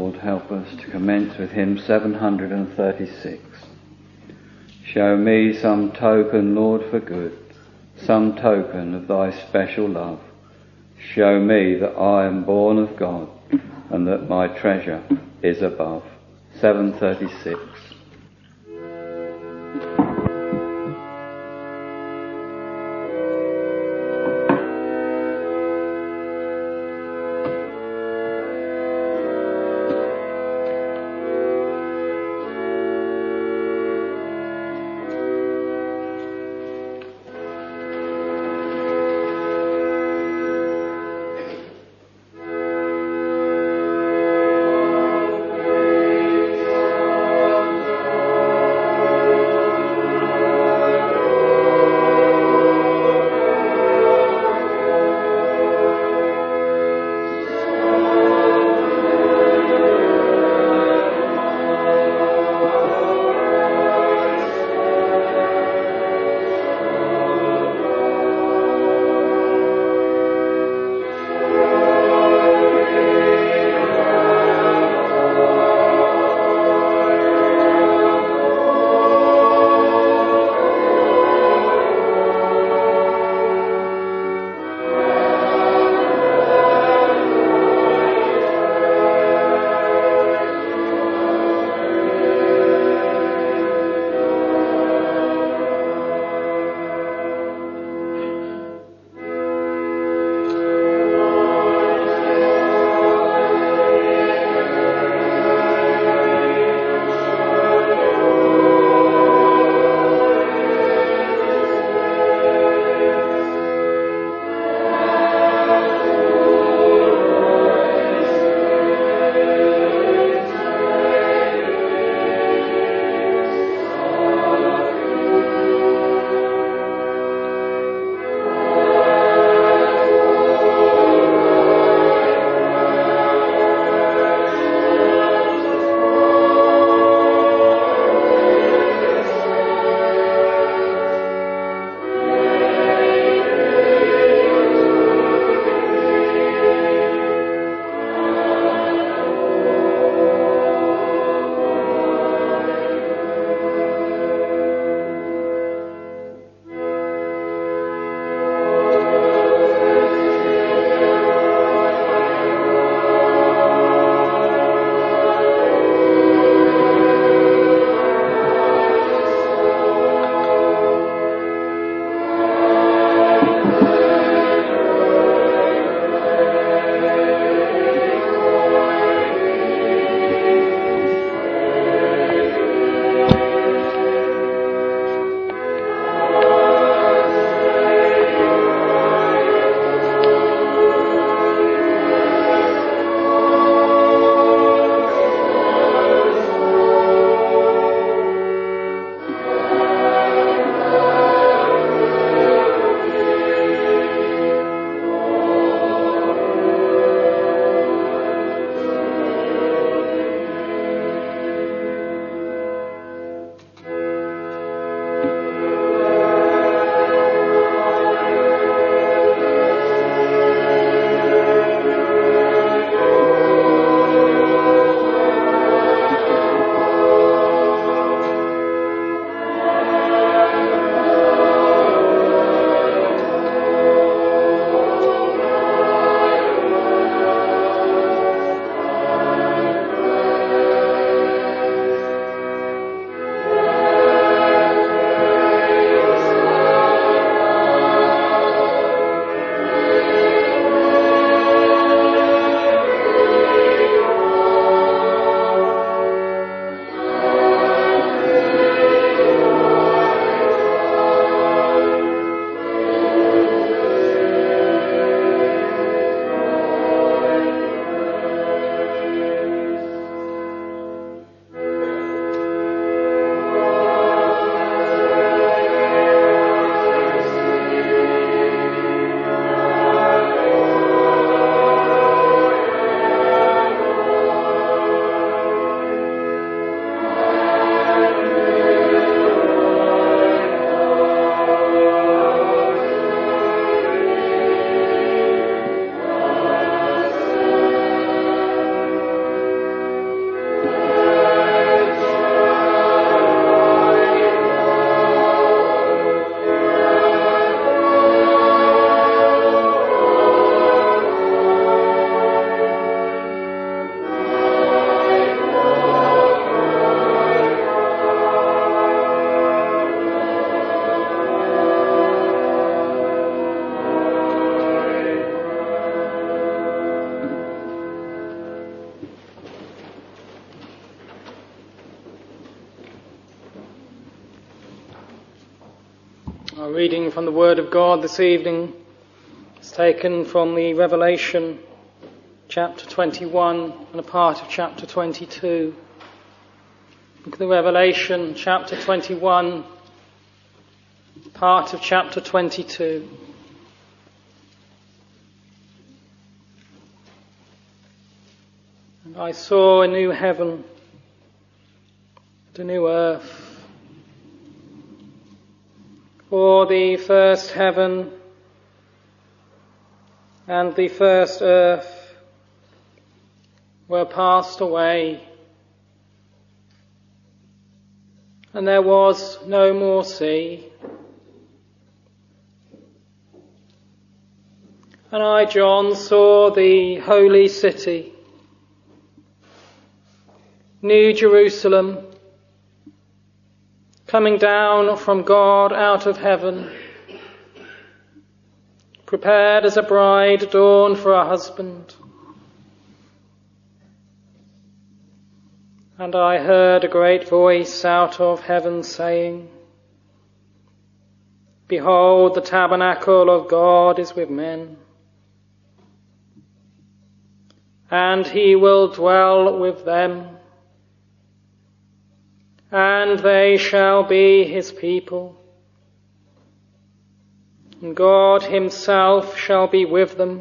Lord, help us to commence with hymn 736. Show me some token, Lord, for good, some token of thy special love. Show me that I am born of God, and that my treasure is above. 736. Reading from the Word of God this evening is taken from the Revelation chapter 21 and a part of chapter 22. Look at the Revelation chapter 21, part of chapter 22. And I saw a new heaven and a new earth. For the first heaven and the first earth were passed away, and there was no more sea. And I, John, saw the holy city, New Jerusalem, coming down from God out of heaven, prepared as a bride adorned for her husband. And I heard a great voice out of heaven saying, Behold, the tabernacle of God is with men, and he will dwell with them, and they shall be his people, and God himself shall be with them,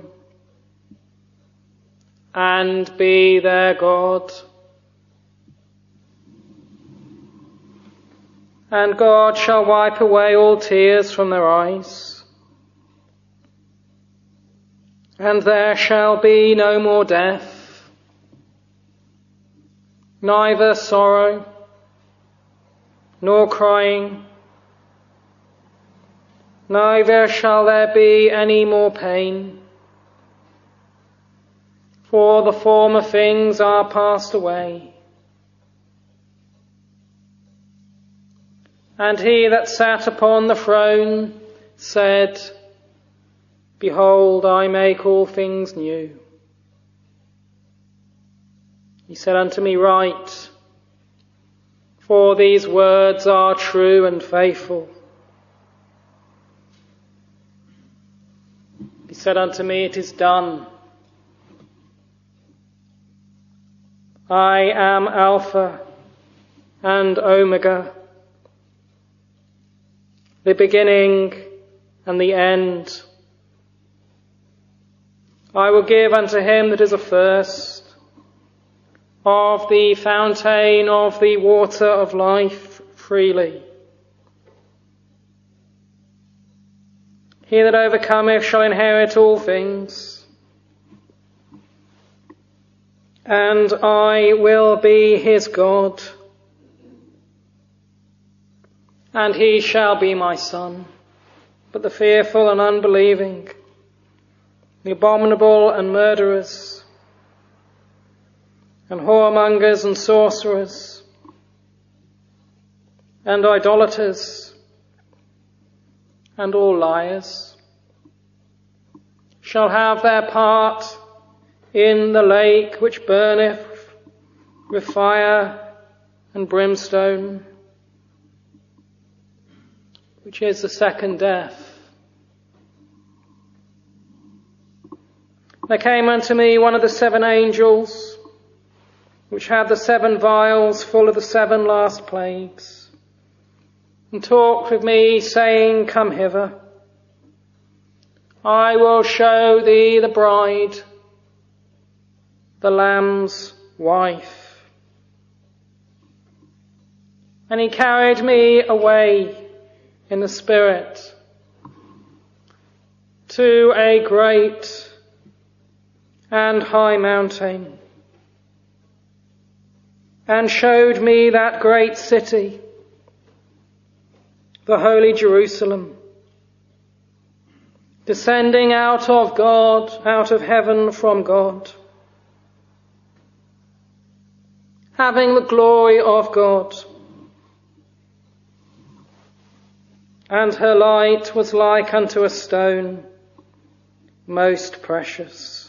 and be their God. And God shall wipe away all tears from their eyes, and there shall be no more death, neither sorrow, nor crying, neither shall there be any more pain, for the former things are passed away. And he that sat upon the throne said, Behold, I make all things new. He said unto me, Write, for these words are true and faithful. He said unto me, It is done. I am Alpha and Omega, the beginning and the end. I will give unto him that is athirst of the fountain of the water of life freely. He that overcometh shall inherit all things, and I will be his God, and he shall be my son. But the fearful and unbelieving, the abominable and murderers, and whoremongers and sorcerers, and idolaters, and all liars, shall have their part in the lake which burneth with fire and brimstone, which is the second death. There came unto me one of the 7 angels, which had the 7 vials full of the 7 last plagues, and talked with me, saying, Come hither. I will show thee the bride, the Lamb's wife. And he carried me away in the Spirit to a great and high mountain, and showed me that great city, the holy Jerusalem, descending out of God, out of heaven from God, having the glory of God. And her light was like unto a stone, most precious,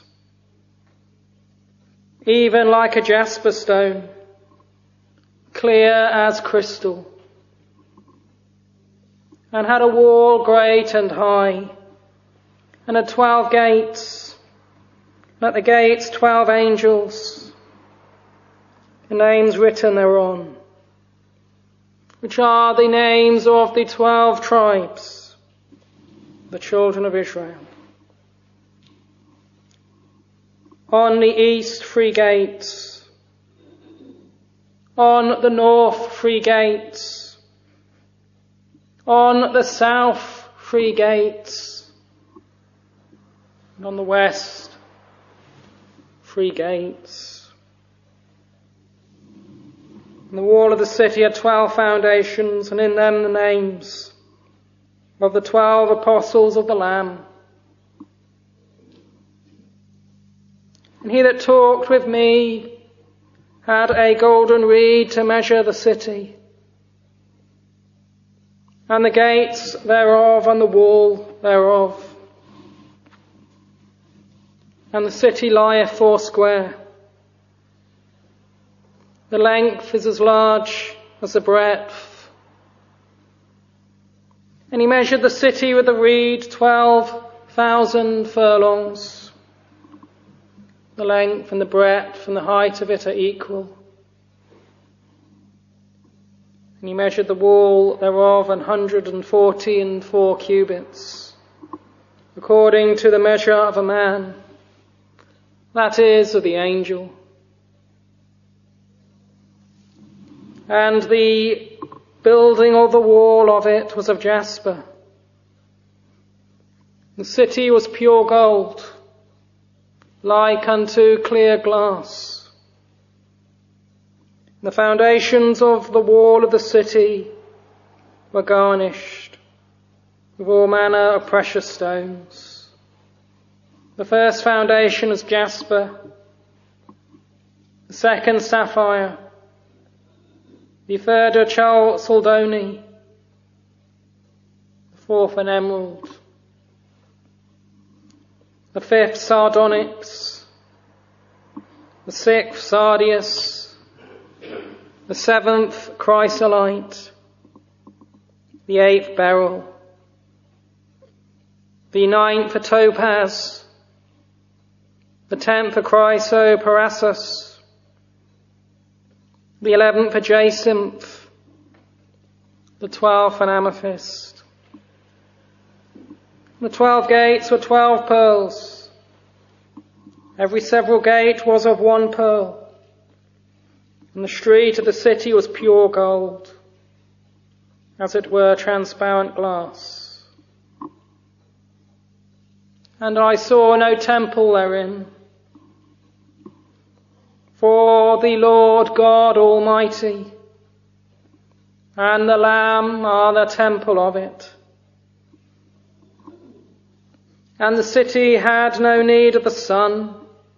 even like a jasper stone, clear as crystal. and had a wall great and high, and had 12 gates, and at the gates 12 angels, the names written thereon, which are the names of the 12 tribes, the children of Israel. On the east 3 gates, on the north 3 gates, on the south 3 gates, and on the west 3 gates. And the wall of the city had 12 foundations, and in them the names of the 12 apostles of the Lamb. And he that talked with me had a golden reed to measure the city, and the gates thereof, and the wall thereof. And the city lieth foursquare. The length is as large as the breadth. And he measured the city with the reed 12,000 furlongs. The length and the breadth and the height of it are equal. And he measured the wall thereof 144 cubits, according to the measure of a man, that is, of the angel. And the building of the wall of it was of jasper. The city was pure gold, like unto clear glass. The foundations of the wall of the city were garnished with all manner of precious stones. The first foundation was jasper, the second sapphire, the third a chalcedony, the fourth an emerald, the fifth sardonyx, the sixth sardius, the seventh chrysolite, the eighth beryl, the ninth a topaz, the 10th a chrysoprasus, the 11th a jacinth, the 12th an amethyst. The 12 gates were 12 pearls. Every several gate was of 1 pearl, and the street of the city was pure gold, as it were transparent glass. And I saw no temple therein, for the Lord God Almighty and the Lamb are the temple of it. And the city had no need of the sun,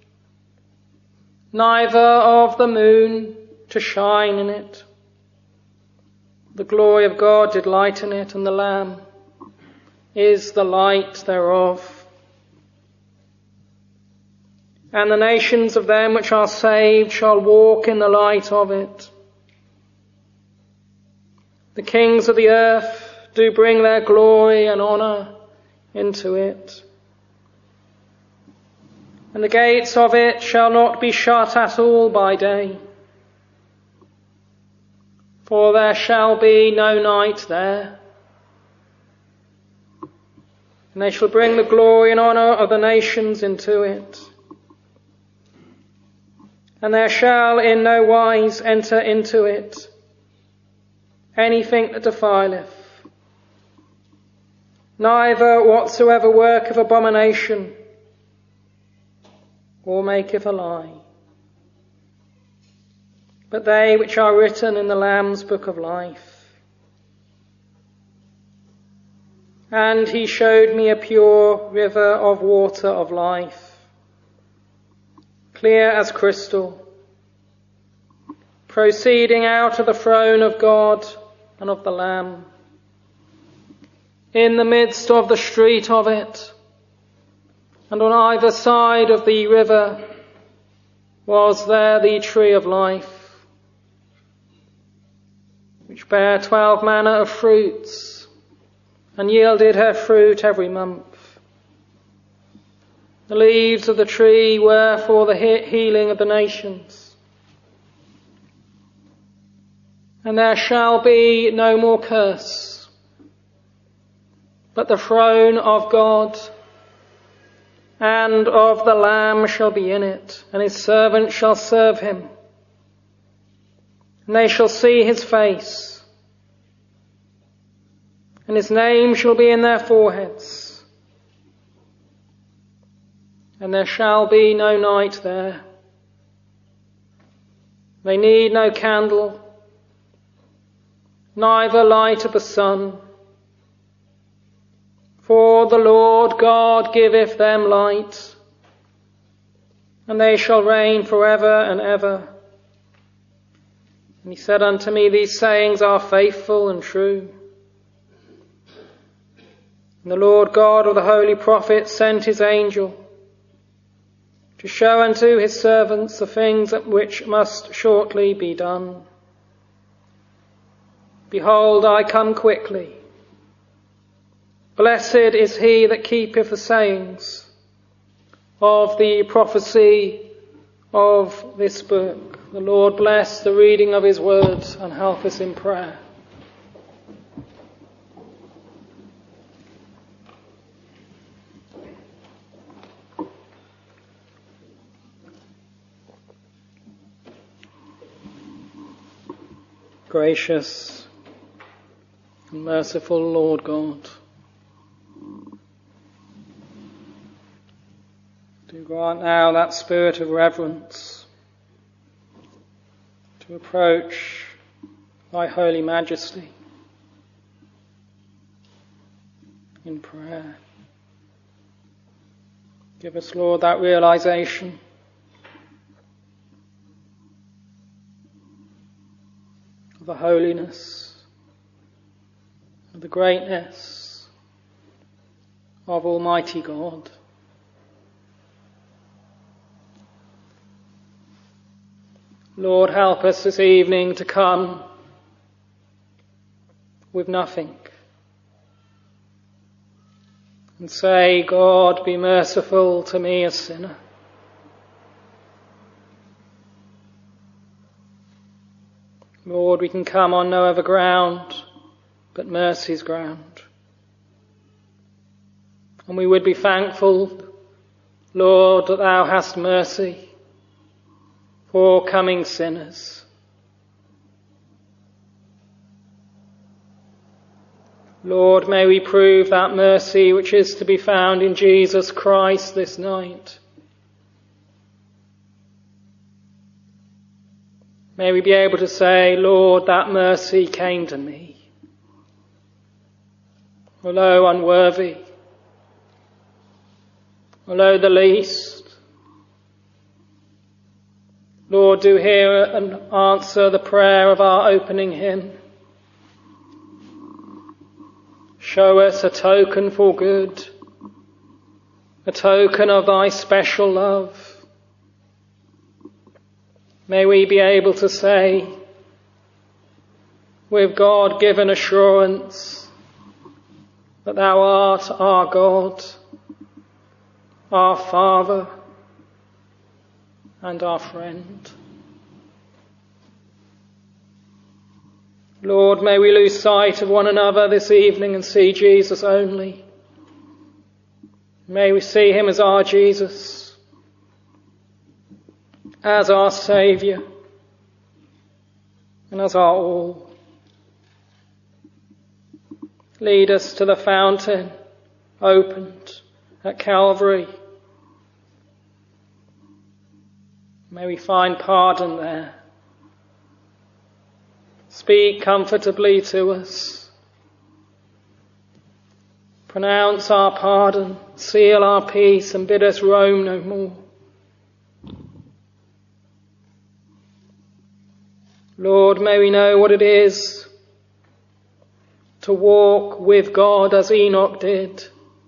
neither of the moon to shine in it. The glory of God did lighten it, and the Lamb is the light thereof. And the nations of them which are saved shall walk in the light of it. The kings of the earth do bring their glory and honour into it. And the gates of it shall not be shut at all by day, for there shall be no night there. And they shall bring the glory and honour of the nations into it. And there shall in no wise enter into it anything that defileth, neither whatsoever worketh abomination, or maketh a lie, but they which are written in the Lamb's book of life. And he showed me a pure river of water of life, clear as crystal, proceeding out of the throne of God and of the Lamb. In the midst of the street of it, and on either side of the river, was there the tree of life, which bare 12 manner of fruits, and yielded her fruit every month. The leaves of the tree were for the healing of the nations. And there shall be no more curse, but the throne of God and of the Lamb shall be in it, and his servants shall serve him. And they shall see his face, and his name shall be in their foreheads. And there shall be no night there. They need no candle, neither light of the sun. For the Lord God giveth them light, and they shall reign forever and ever. And he said unto me, these sayings are faithful and true. And the Lord God of the holy prophets sent his angel to show unto his servants the things which must shortly be done. Behold, I come quickly. Blessed is he that keepeth the sayings of the prophecy of this book. The Lord bless the reading of his words and help us in prayer. Gracious and merciful Lord God, do grant now that spirit of reverence to approach thy holy majesty in prayer. Give us, Lord, that realization of the holiness and the greatness of Almighty God. Lord, help us this evening to come with nothing and say, God, be merciful to me, a sinner. Lord, we can come on no other ground but mercy's ground. And we would be thankful, Lord, that thou hast mercy for coming sinners. Lord, may we prove that mercy which is to be found in Jesus Christ this night. May we be able to say, Lord, that mercy came to me, although unworthy, although the least. Lord, do hear and answer the prayer of our opening hymn. Show us a token for good, a token of thy special love. May we be able to say, with God-given assurance, that thou art our God, our Father, and our friend. Lord, may we lose sight of one another this evening and see Jesus only. May we see him as our Jesus, as our Saviour, and as our all. Lead us to the fountain opened at Calvary. May we find pardon there. Speak comfortably to us. Pronounce our pardon, seal our peace, and bid us roam no more. Lord, may we know what it is to walk with God as Enoch did.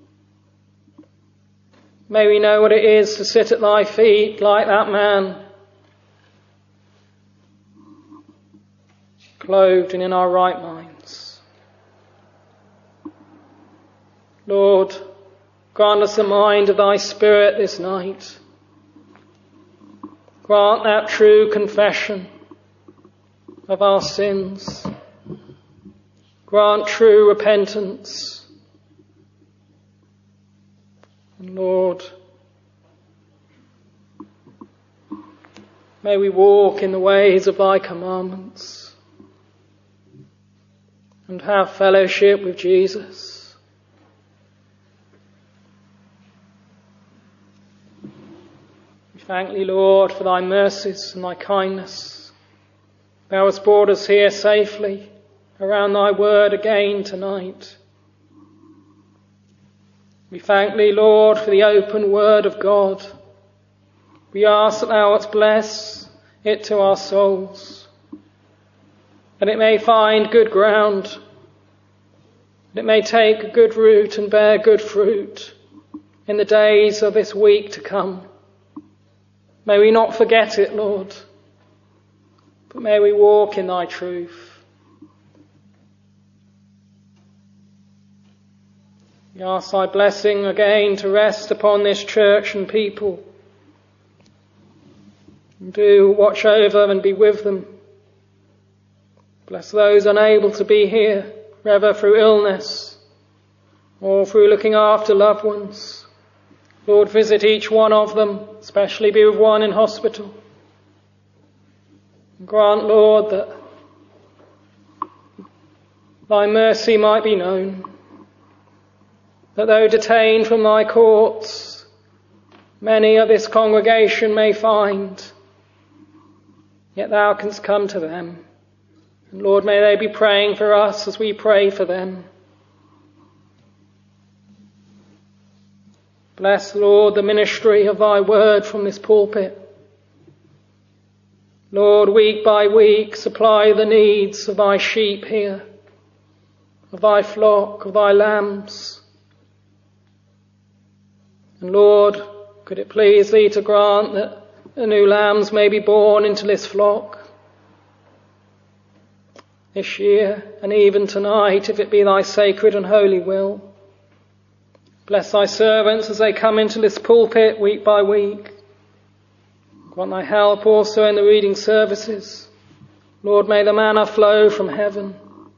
May we know what it is to sit at thy feet like that man, clothed and in our right minds. Lord, grant us the mind of thy Spirit this night. Grant that true confession of our sins. Grant true repentance. And Lord, may we walk in the ways of thy commandments and have fellowship with Jesus. We thank thee, Lord, for thy mercies and thy kindness. Thou hast brought us here safely around thy word again tonight. We thank thee, Lord, for the open word of God. We ask that thou wouldst bless it to our souls, that it may find good ground, that it may take good root and bear good fruit in the days of this week to come. May we not forget it, Lord, but may we walk in thy truth. We ask thy blessing again to rest upon this church and people. And do watch over and be with them. Bless those unable to be here, whether through illness or through looking after loved ones. Lord, visit each one of them, especially be with one in hospital. And grant, Lord, that thy mercy might be known, that though detained from thy courts, many of this congregation may find, yet thou canst come to them. And Lord, may they be praying for us as we pray for them. Bless, Lord, the ministry of thy word from this pulpit. Lord, week by week, supply the needs of thy sheep here, of thy flock, of thy lambs. And Lord, could it please thee to grant that the new lambs may be born into this flock this year and even tonight, if it be thy sacred and holy will. Bless thy servants as they come into this pulpit week by week. Grant thy help also in the reading services. Lord, may the manna flow from heaven.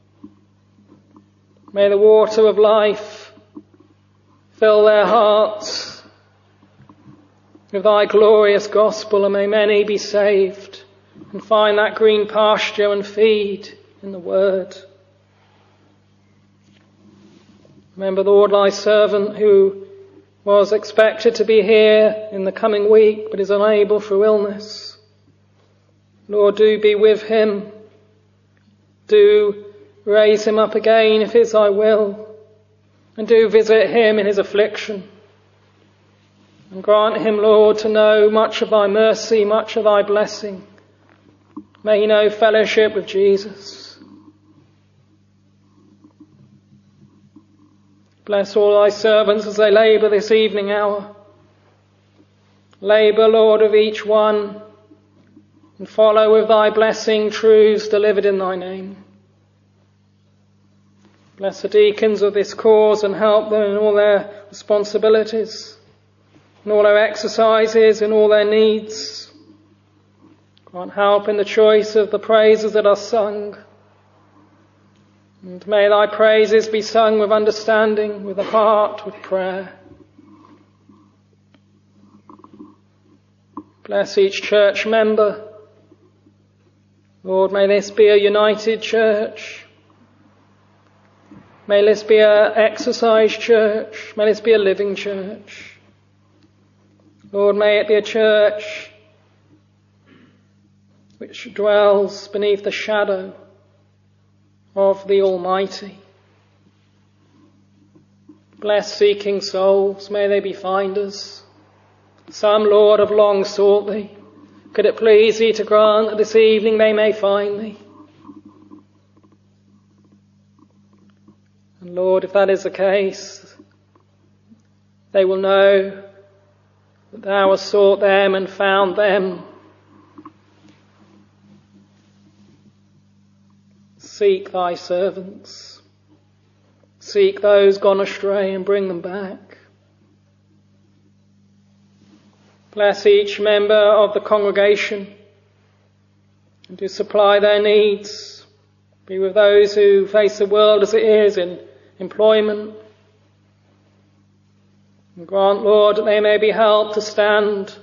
May the water of life fill their hearts with thy glorious gospel, and may many be saved and find that green pasture and feed in the word. Remember, Lord, thy servant who was expected to be here in the coming week but is unable through illness. Lord, do be with him. Do raise him up again if it's thy will, and do visit him in his affliction. And grant him, Lord, to know much of thy mercy, much of thy blessing. May he know fellowship with Jesus. Bless all thy servants as they labour this evening hour. Labour, Lord, of each one, and follow with thy blessing truths delivered in thy name. Bless the deacons of this cause and help them in all their responsibilities, in all their exercises, in all their needs. Grant help in the choice of the praises that are sung. And may thy praises be sung with understanding, with the heart, with prayer. Bless each church member. Lord, may this be a united church. May this be an exercise church. May this be a living church. Lord, may it be a church which dwells beneath the shadow of the Almighty. Bless seeking souls, may they be finders. Some, Lord, have long sought thee. Could it please thee to grant that this evening they may find thee? And Lord, if that is the case, they will know that thou hast sought them and found them. Seek thy servants. Seek those gone astray and bring them back. Bless each member of the congregation and do supply their needs. Be with those who face the world as it is in employment. And grant, Lord, that they may be helped to stand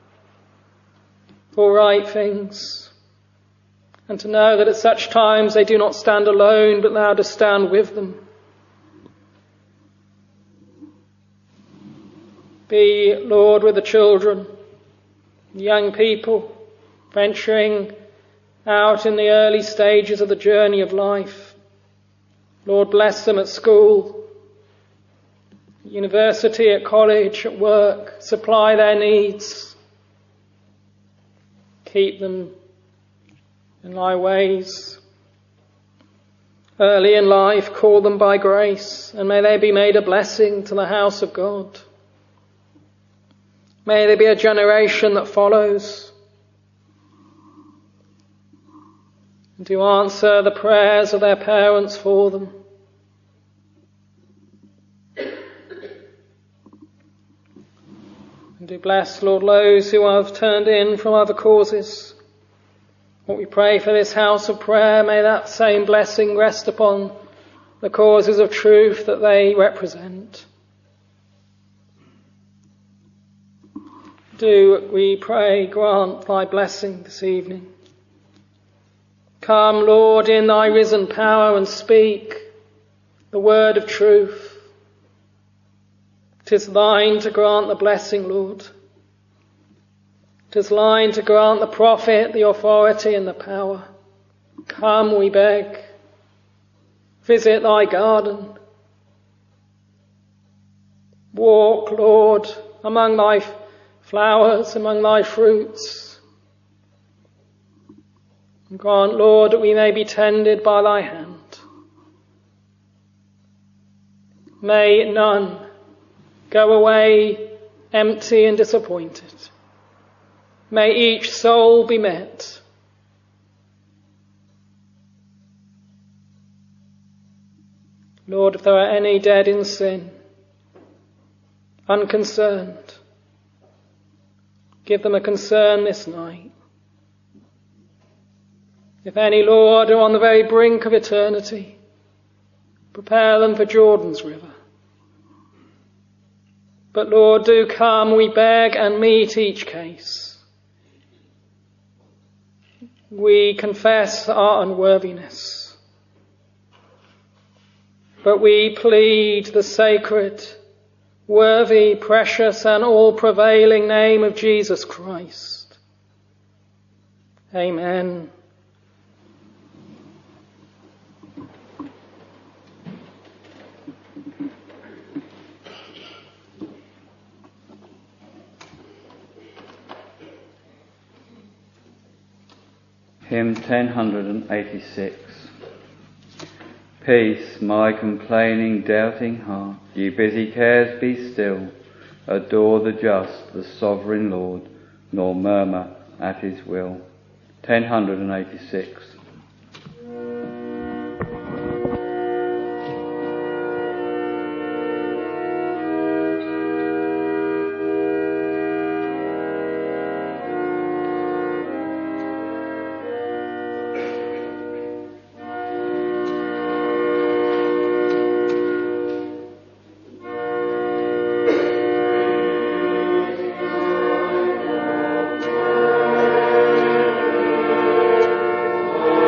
for right things, and to know that at such times they do not stand alone, but thou dost stand with them. Be, Lord, with the children, the young people venturing out in the early stages of the journey of life. Lord, bless them at school, at university, at college, at work. Supply their needs. Keep them in thy ways. Early in life, call them by grace, and may they be made a blessing to the house of God. May there be a generation that follows and to answer the prayers of their parents for them. And do bless, Lord, those who have turned in from other causes. What we pray for this house of prayer, may that same blessing rest upon the causes of truth that they represent. Do, we pray, grant thy blessing this evening. Come, Lord, in thy risen power and speak the word of truth. 'Tis thine to grant the blessing, Lord. 'Tis thine to grant the prophet the authority and the power. Come, we beg. Visit thy garden. Walk, Lord, among thy flowers, among thy fruits. And grant, Lord, that we may be tended by thy hand. May none go away empty and disappointed. May each soul be met. Lord, if there are any dead in sin, unconcerned, give them a concern this night. If any, Lord, are on the very brink of eternity, prepare them for Jordan's river. But Lord, do come, we beg, and meet each case. We confess our unworthiness, but we plead the sacred, worthy, precious, and all-prevailing name of Jesus Christ. Amen. Hymn 1086. Peace, my complaining, doubting heart, ye busy cares, be still, adore the just, the sovereign Lord, nor murmur at his will. 1086. Amen.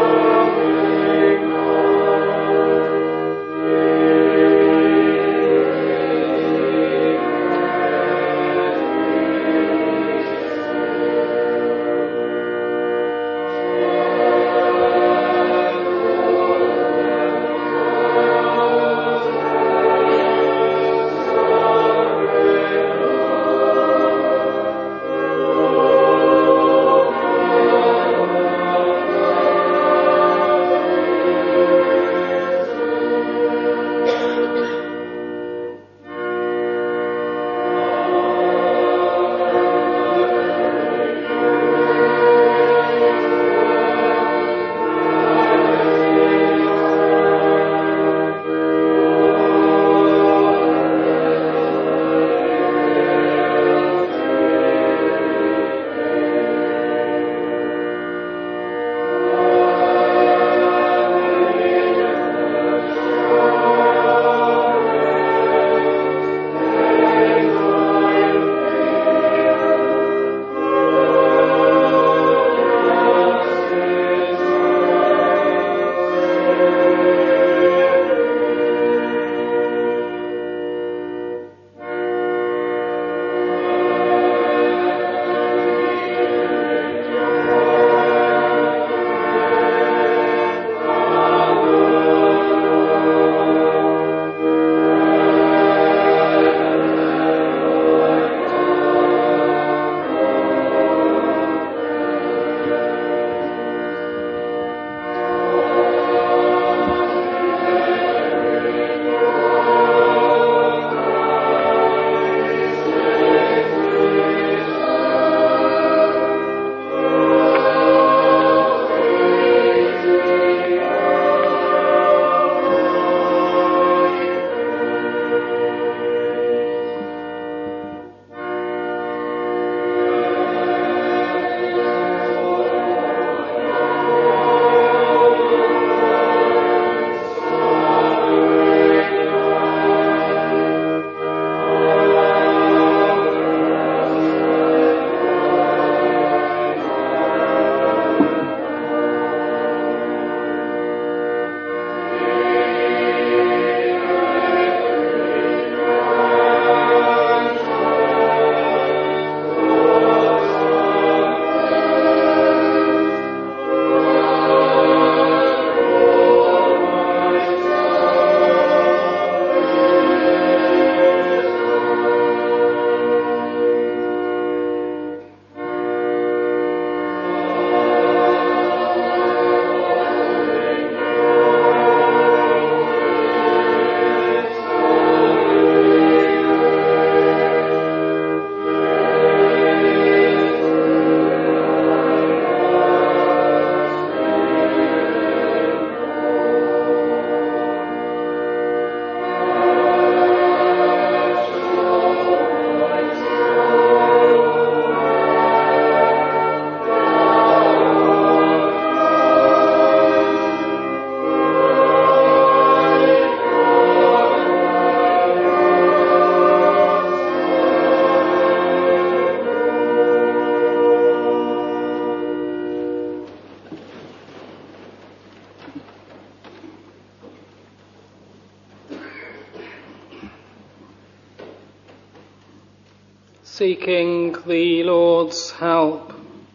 seeking the Lord's help.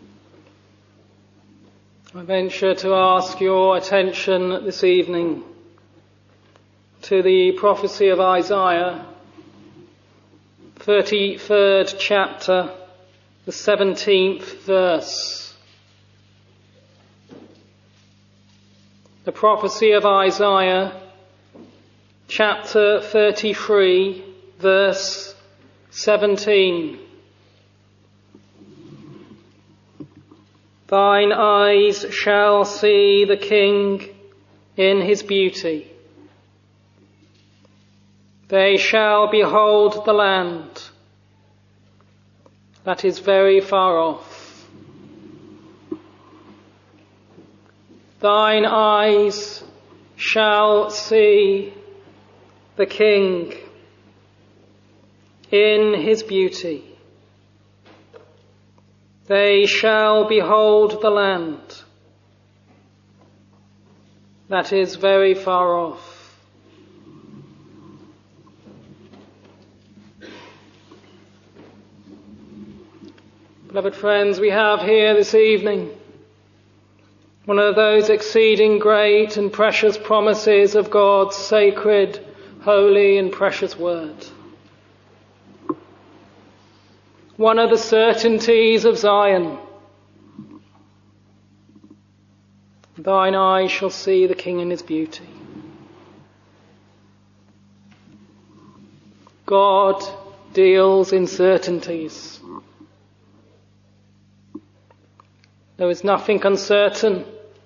I venture to ask your attention this evening to the prophecy of Isaiah, 33rd chapter, the 17th verse. The prophecy of Isaiah, chapter 33, verse 17. Thine eyes shall see the King in his beauty. They shall behold the land that is very far off. Thine eyes shall see the King in his beauty. They shall behold the land that is very far off. Beloved friends, we have here this evening one of those exceeding great and precious promises of God's sacred, holy and precious word. One of the certainties of Zion. Thine eyes shall see the King in his beauty. God deals in certainties. There is nothing uncertain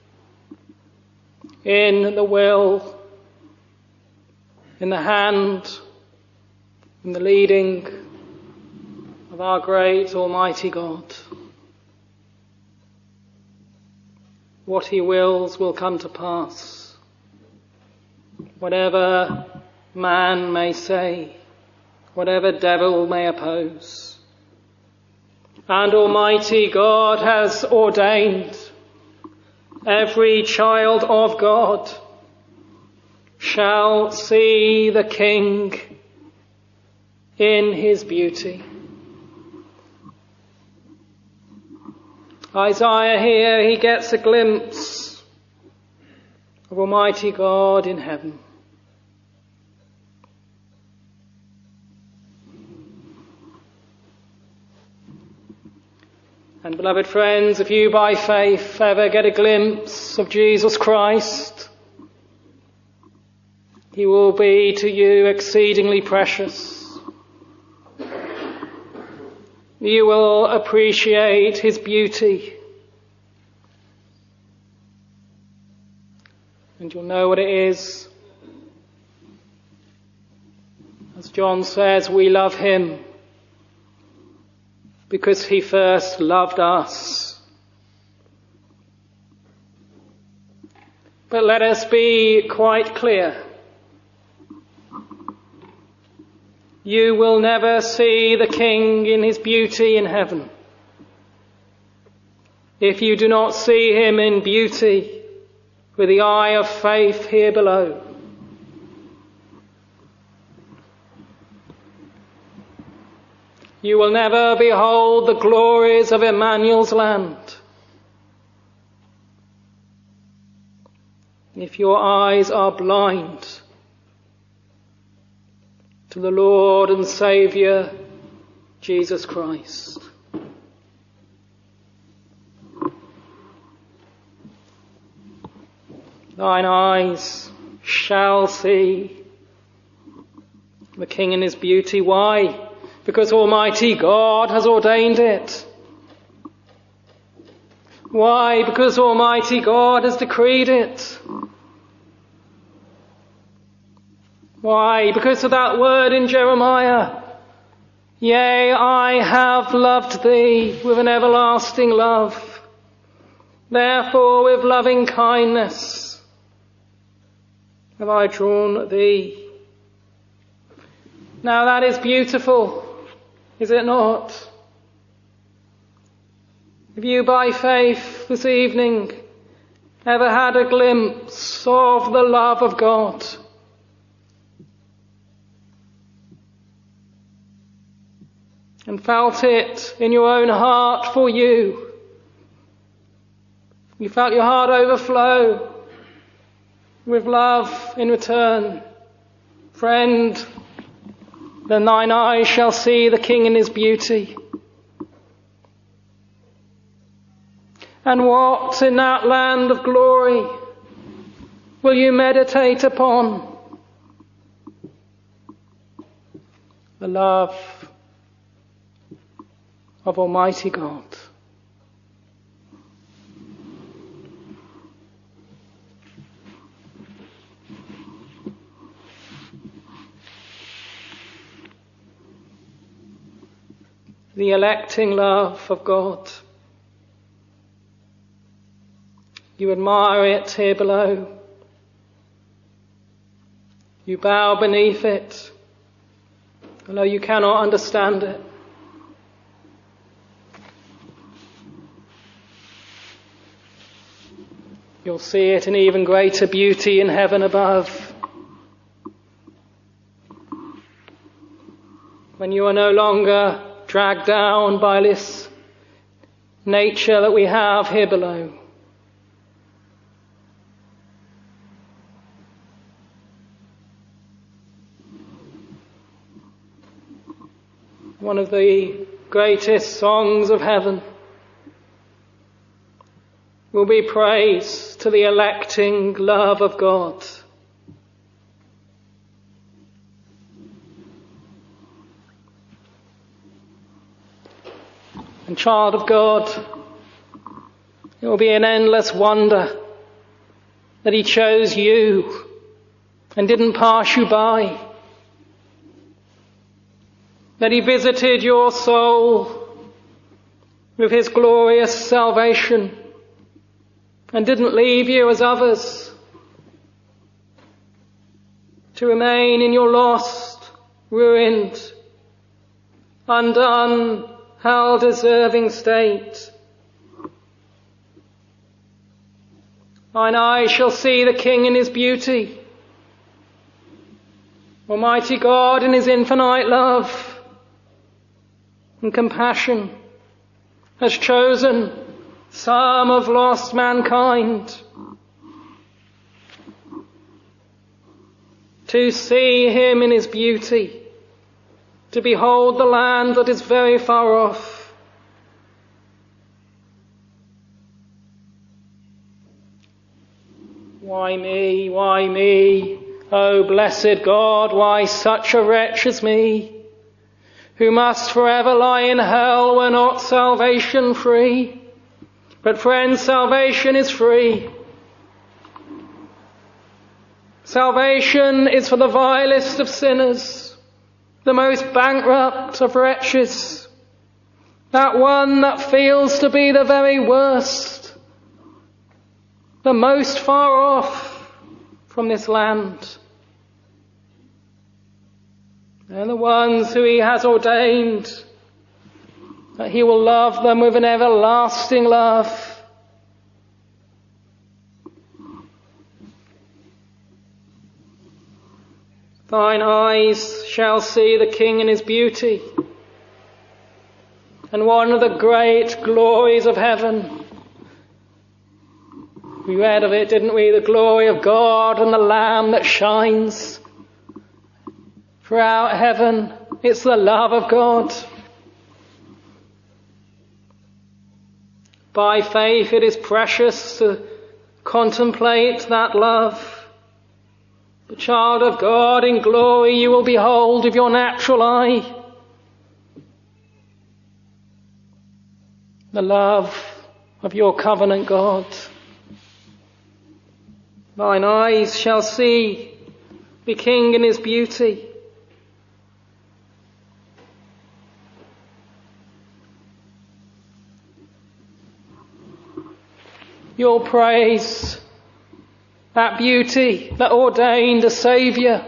in the will, in the hand, in the leading of our great Almighty God. What he wills will come to pass. Whatever man may say, whatever devil may oppose. And Almighty God has ordained every child of God shall see the King in his beauty. Isaiah here, he gets a glimpse of Almighty God in heaven. And beloved friends, if you by faith ever get a glimpse of Jesus Christ, he will be to you exceedingly precious. You will appreciate his beauty. And you'll know what it is. As John says, we love him because he first loved us. But let us be quite clear. You will never see the King in his beauty in heaven if you do not see him in beauty with the eye of faith here below. You will never behold the glories of Emmanuel's land if your eyes are blind to the Lord and Saviour, Jesus Christ. Thine eyes shall see the King in his beauty. Why? Because Almighty God has ordained it. Why? Because Almighty God has decreed it. Why? Because of that word in Jeremiah. Yea, I have loved thee with an everlasting love. Therefore with loving kindness have I drawn thee. Now that is beautiful, is it not? Have you by faith this evening ever had a glimpse of the love of God? and felt it in your own heart for you. You felt your heart overflow with love in return. Friend, then thine eyes shall see the King in his beauty. And what in that land of glory will you meditate upon? The love of Almighty God. The electing love of God. You admire it here below. You bow beneath it, although you cannot understand it. You'll see it in even greater beauty in heaven above. When you are no longer dragged down by this nature that we have here below. One of the greatest songs of heaven will be praise to the electing love of God. And child of God, it will be an endless wonder that he chose you and didn't pass you by. That he visited your soul with his glorious salvation and didn't leave you as others to remain in your lost, ruined, undone, hell-deserving state. Thine eyes shall see the King in his beauty, Almighty God in his infinite love and compassion has chosen some of lost mankind to see him in his beauty, to behold the land that is very far off. Why me, why me, O blessed God, why such a wretch as me, who must forever lie in hell were not salvation free? But friends, salvation is free. Salvation is for the vilest of sinners, the most bankrupt of wretches, that one that feels to be the very worst, the most far off from this land. They're the ones who he has ordained that he will love them with an everlasting love. Thine eyes shall see the King in his beauty. And one of the great glories of heaven, we read of it, didn't we? The glory of God and the Lamb that shines throughout heaven. It's the love of God. By faith it is precious to contemplate that love. The child of God in glory you will behold with your natural eye. The love of your covenant God. Thine eyes shall see the King in his beauty. Your praise, that beauty that ordained a Saviour.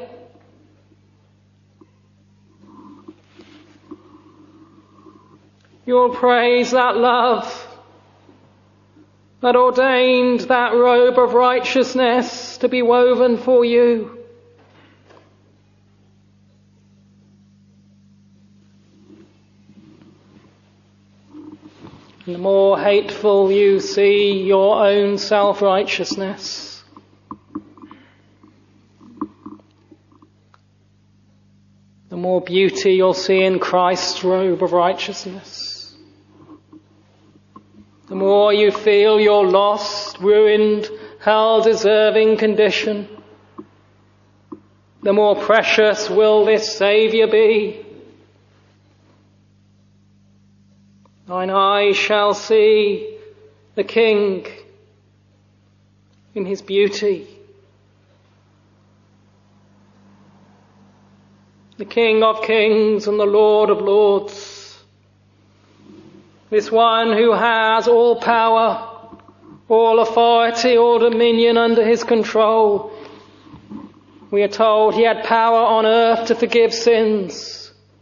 Your praise, that love that ordained that robe of righteousness to be woven for you. And the more hateful you see your own self-righteousness, the more beauty you'll see in Christ's robe of righteousness. The more you feel your lost, ruined, hell-deserving condition, the more precious will this Saviour be. Thine eyes shall see the King in his beauty, the King of kings and the Lord of lords, this one who has all power, all authority, all dominion under his control. We are told he had power on earth to forgive sins.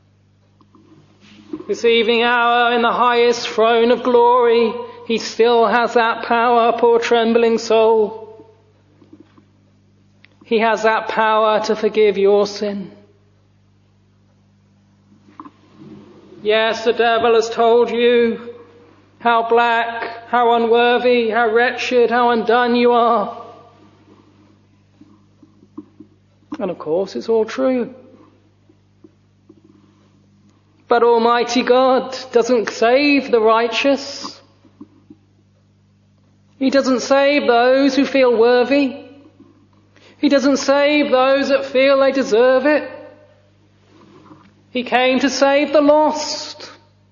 This evening hour in the highest throne of glory, he still has that power, poor trembling soul. He has that power to forgive your sin. Yes, the devil has told you how black, how unworthy, how wretched, how undone you are. And of course it's all true. But Almighty God doesn't save the righteous. He doesn't save those who feel worthy. He doesn't save those that feel they deserve it. He came to save the lost.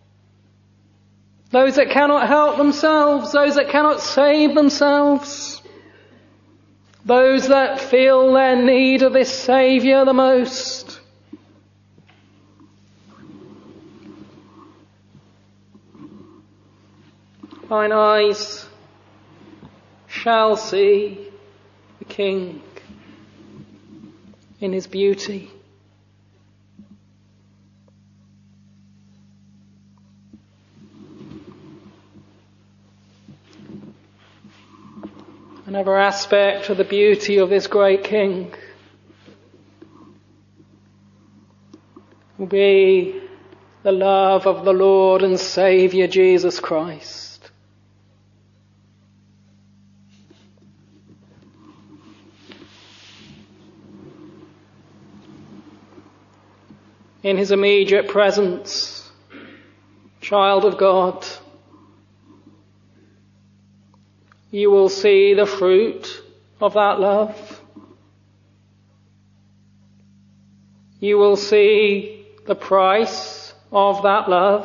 Those that cannot help themselves, those that cannot save themselves. Those that feel their need of this Saviour the most. Thine eyes shall see the King in his beauty. Another aspect of the beauty of this great King will be the love of the Lord and Saviour Jesus Christ. In his immediate presence, child of God, you will see the fruit of that love. You will see the price of that love.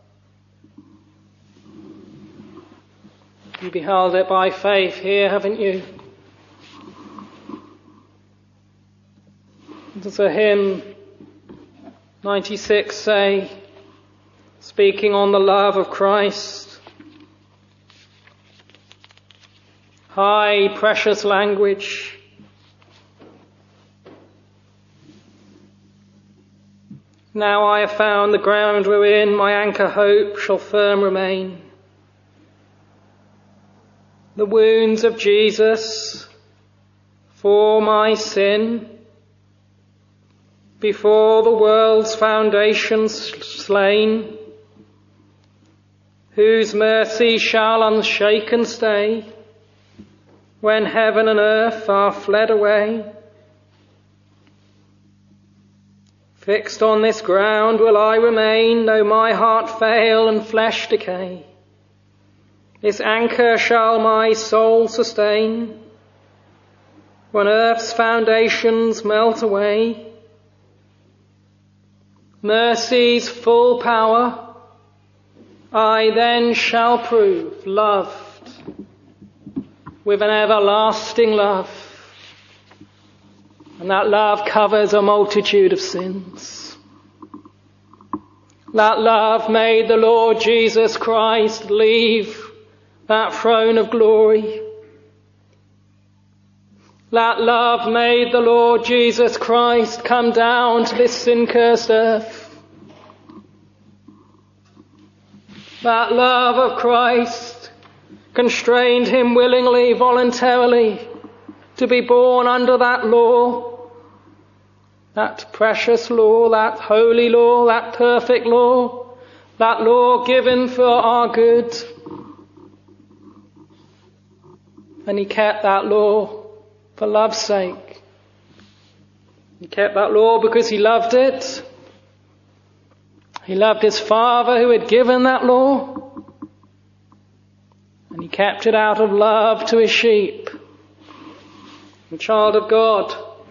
You beheld it by faith here, haven't you? Does a hymn 96 say, speaking on the love of Christ, high precious language, now I have found the ground wherein my anchor hope shall firm remain. The wounds of Jesus for my sin, before the world's foundations slain, whose mercy shall unshaken stay, when heaven and earth are fled away. Fixed on this ground will I remain, though my heart fail and flesh decay. This anchor shall my soul sustain, when earth's foundations melt away. Mercy's full power I then shall prove, loved with an everlasting love. And that love covers a multitude of sins. That love made the Lord Jesus Christ leave that throne of glory. That love made the Lord Jesus Christ come down to this sin-cursed earth. That love of Christ constrained him willingly, voluntarily, to be born under that law, that precious law, that holy law, that perfect law, That law given for our good. And he kept that law for love's sake. He kept that law because he loved it. He loved his Father who had given that law. And he kept it out of love to his sheep. The child of God,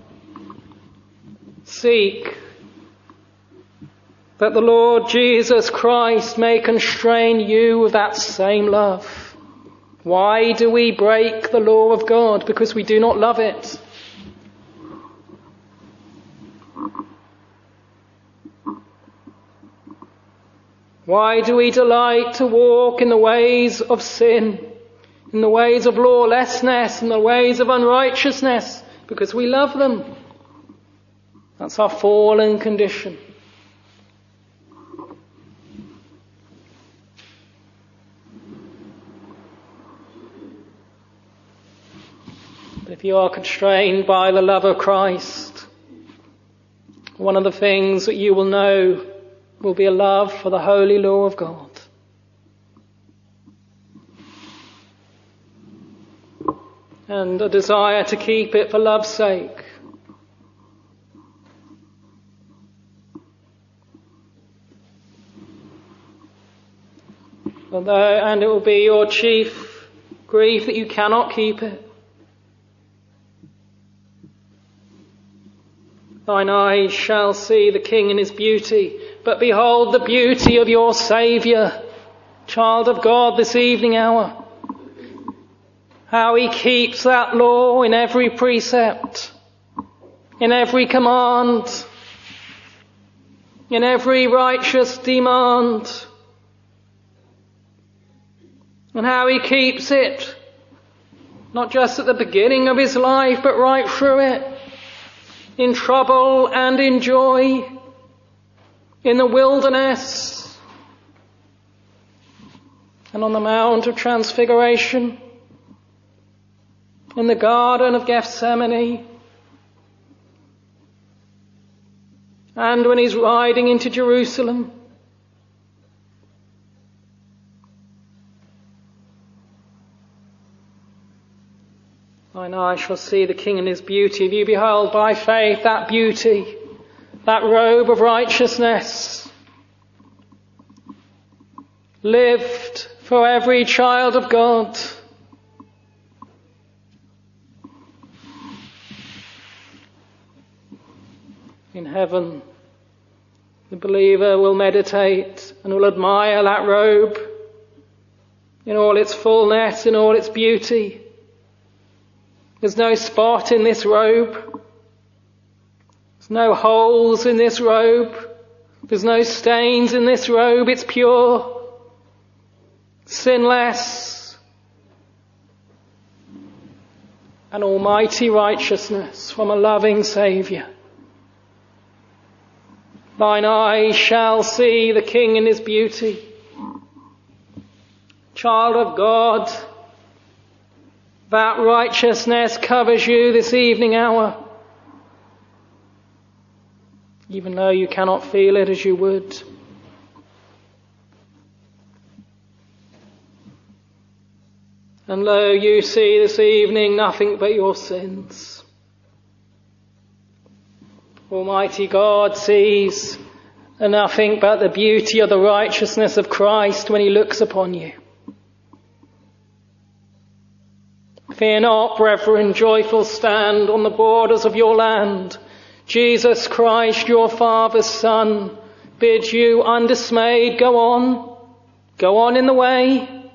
seek that the Lord Jesus Christ may constrain you with that same love. Why do we break the law of God? Because we do not love it. Why do we delight to walk in the ways of sin, in the ways of lawlessness, in the ways of unrighteousness? Because we love them. That's our fallen condition. But if you are constrained by the love of Christ, one of the things that you will know will be a love for the holy law of God. And a desire to keep it for love's sake. And it will be your chief grief that you cannot keep it. Thine eyes shall see the King in his beauty, but behold the beauty of your Saviour, child of God, this evening hour. How he keeps that law in every precept, in every command, in every righteous demand. And how he keeps it, not just at the beginning of his life, but right through it. In trouble and in joy, in the wilderness, and on the Mount of Transfiguration, in the Garden of Gethsemane, and when he's riding into Jerusalem. Thine eye shall see the King in his beauty. Have you beheld by faith that beauty, that robe of righteousness, lived for every child of God? In heaven, the believer will meditate and will admire that robe in all its fullness, in all its beauty. There's no spot in this robe. There's no holes in this robe. There's no stains in this robe. It's pure, sinless, and almighty righteousness from a loving Saviour. Thine eyes shall see the King in his beauty. Child of God, that righteousness covers you this evening hour, even though you cannot feel it as you would. And lo, you see this evening nothing but your sins. Almighty God sees nothing but the beauty of the righteousness of Christ when he looks upon you. Fear not, brethren, joyful stand on the borders of your land. Jesus Christ, your Father's Son, bids you undismayed go on in the way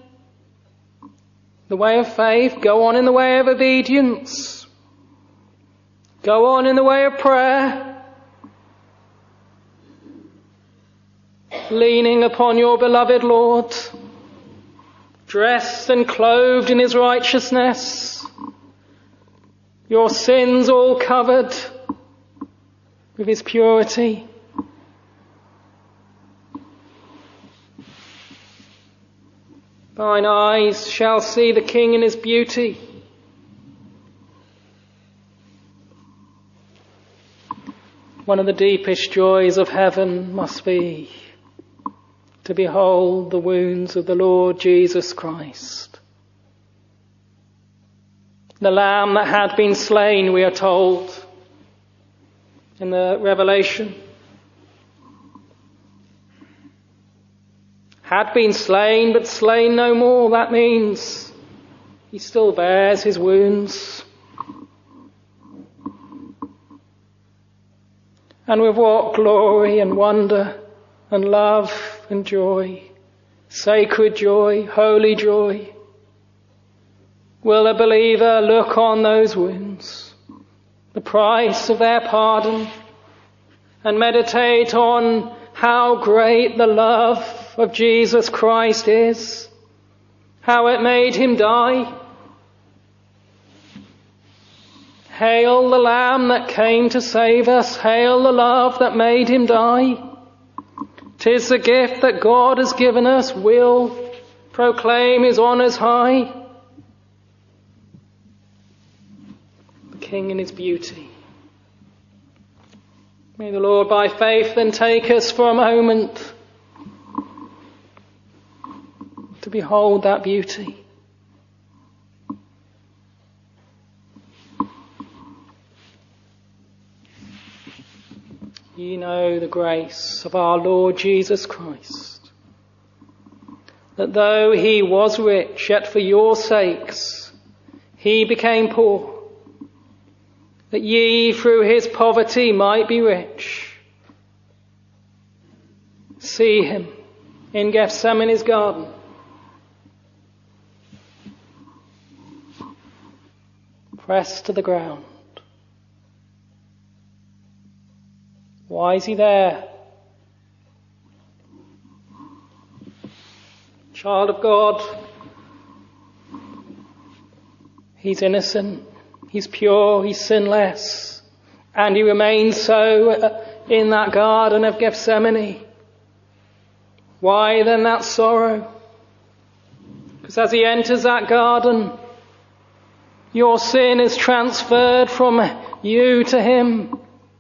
of faith, go on in the way of obedience, go on in the way of prayer, leaning upon your beloved Lord, dressed and clothed in his righteousness, your sins all covered with his purity. Thine eyes shall see the King in his beauty. One of the deepest joys of heaven must be to behold the wounds of the Lord Jesus Christ. The Lamb that had been slain, we are told in the Revelation, had been slain, but slain no more. That means he still bears his wounds. And with what glory and wonder and love and joy, sacred joy, holy joy, will a believer look on those wounds, the price of their pardon, and meditate on how great the love of Jesus Christ is, how it made him die. Hail the Lamb that came to save us, hail the love that made him die. 'Tis the gift that God has given us, we'll proclaim his honours high. The King in his beauty. May the Lord by faith then take us for a moment to behold that beauty. Ye know the grace of our Lord Jesus Christ, that though he was rich, yet for your sakes he became poor, that ye through his poverty might be rich. See him in Gethsemane's garden. Pressed to the ground. Why is he there? Child of God, he's innocent, he's pure, he's sinless, and he remains so in that garden of Gethsemane. Why then that sorrow? Because as he enters that garden, your sin is transferred from you to him.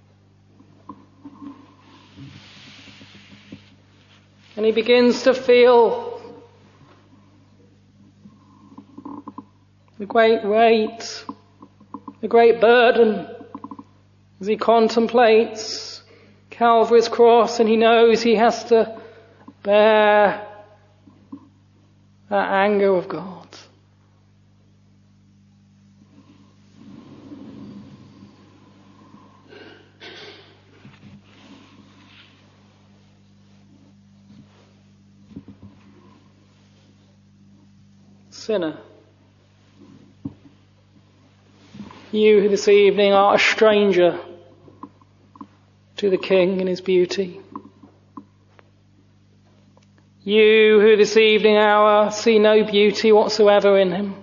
And he begins to feel the great weight, the great burden as he contemplates Calvary's cross, and he knows he has to bear that anger of God. Sinner, you who this evening are a stranger to the King in his beauty. You who this evening hour see no beauty whatsoever in him.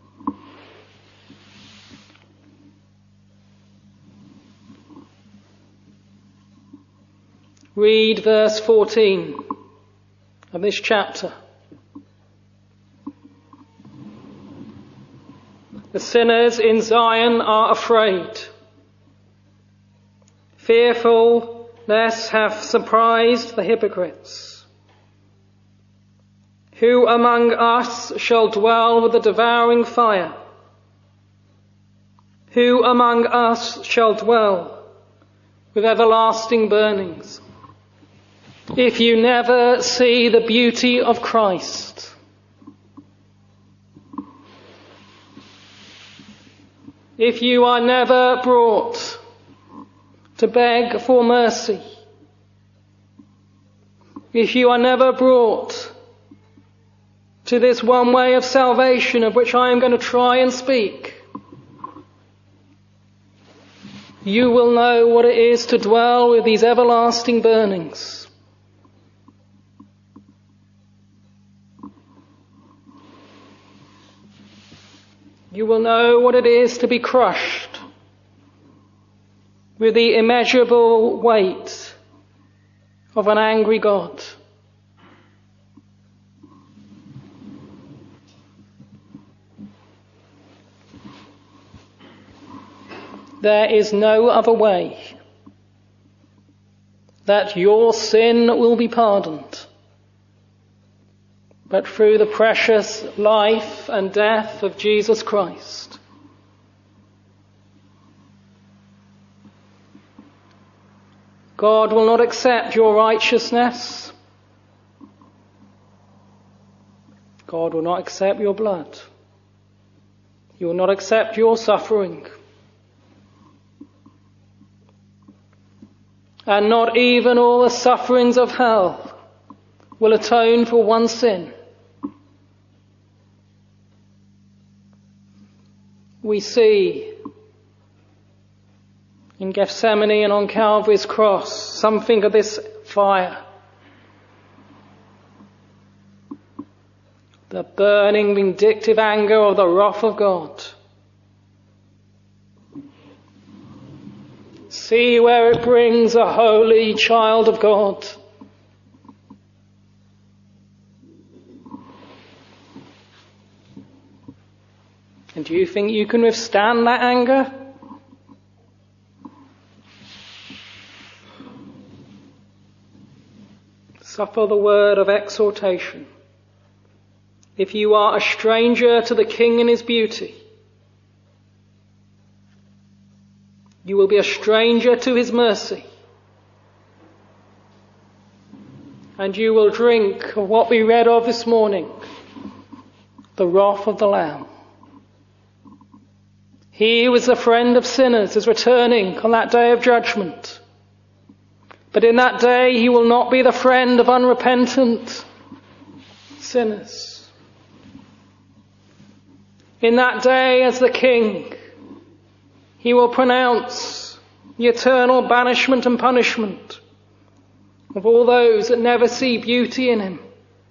Read verse 14 of this chapter. The sinners in Zion are afraid, fearful lest have surprised the hypocrites. Who among us shall dwell with the devouring fire? Who among us shall dwell with everlasting burnings? If you never see the beauty of Christ, if you are never brought to beg for mercy, if you are never brought to this one way of salvation of which I am going to try and speak, you will know what it is to dwell with these everlasting burnings. You will know what it is to be crushed with the immeasurable weight of an angry God. There is no other way that your sin will be pardoned but through the precious life and death of Jesus Christ. God will not accept your righteousness. God will not accept your blood. He will not accept your suffering. And not even all the sufferings of hell will atone for one sin. We see in Gethsemane and on Calvary's cross something of this fire. The burning, vindictive anger of the wrath of God. See where it brings a holy child of God. And do you think you can withstand that anger? Suffer the word of exhortation. If you are a stranger to the King in his beauty, you will be a stranger to his mercy. And you will drink of what we read of this morning, the wrath of the Lamb. He who is a friend of sinners is returning on that day of judgment. But in that day he will not be the friend of unrepentant sinners. In that day, as the King, he will pronounce the eternal banishment and punishment of all those that never see beauty in him.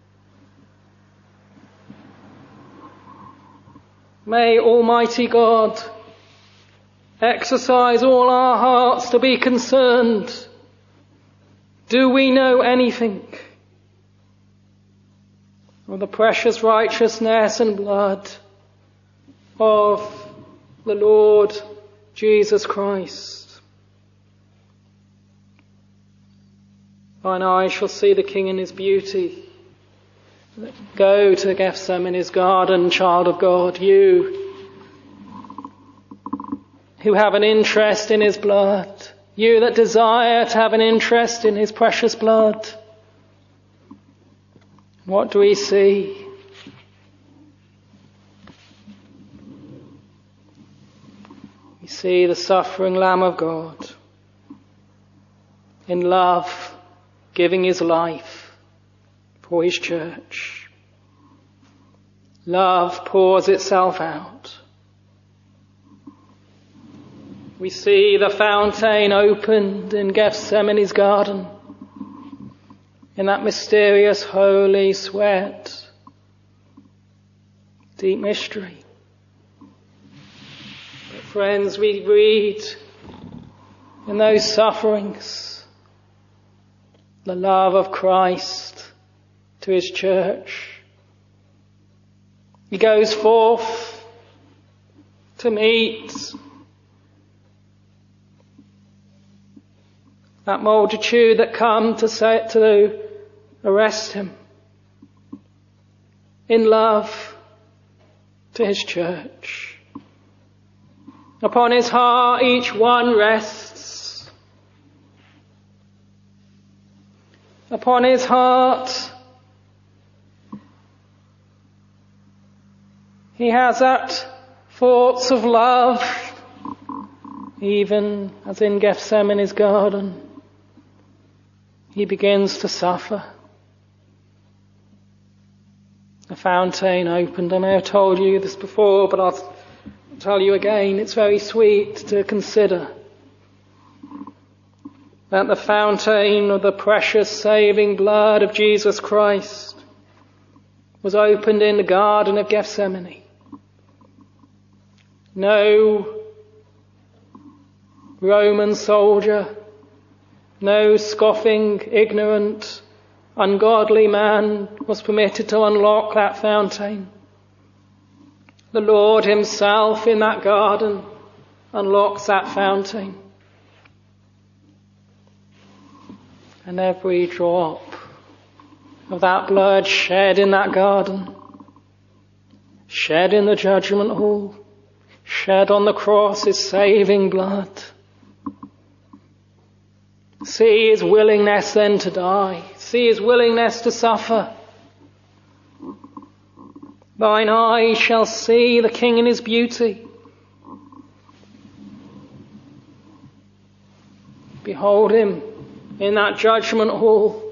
May Almighty God exercise all our hearts to be concerned. Do we know anything of the precious righteousness and blood of the Lord Jesus Christ? Thine eyes shall see the King in his beauty. Go to Gethsemane's garden, child of God, you who have an interest in his blood, you that desire to have an interest in his precious blood. What do we see? We see the suffering Lamb of God in love giving his life for his church. Love pours itself out. We see the fountain opened in Gethsemane's garden in that mysterious holy sweat. Deep mystery. But friends, we read in those sufferings the love of Christ to his church. He goes forth to meet that multitude that come to arrest him in love to his church. Upon his heart each one rests. Upon his heart he has that thoughts of love, even as in Gethsemane's garden. He begins to suffer. The fountain opened. I may have told you this before, but I'll tell you again. It's very sweet to consider that the fountain of the precious saving blood of Jesus Christ was opened in the Garden of Gethsemane. No Roman soldier, no scoffing, ignorant, ungodly man was permitted to unlock that fountain. The Lord himself in that garden unlocks that fountain. And every drop of that blood shed in that garden, shed in the judgment hall, shed on the cross, his saving blood. See his willingness then to die. See his willingness to suffer. Thine eyes shall see the King in his beauty. Behold him in that judgment hall,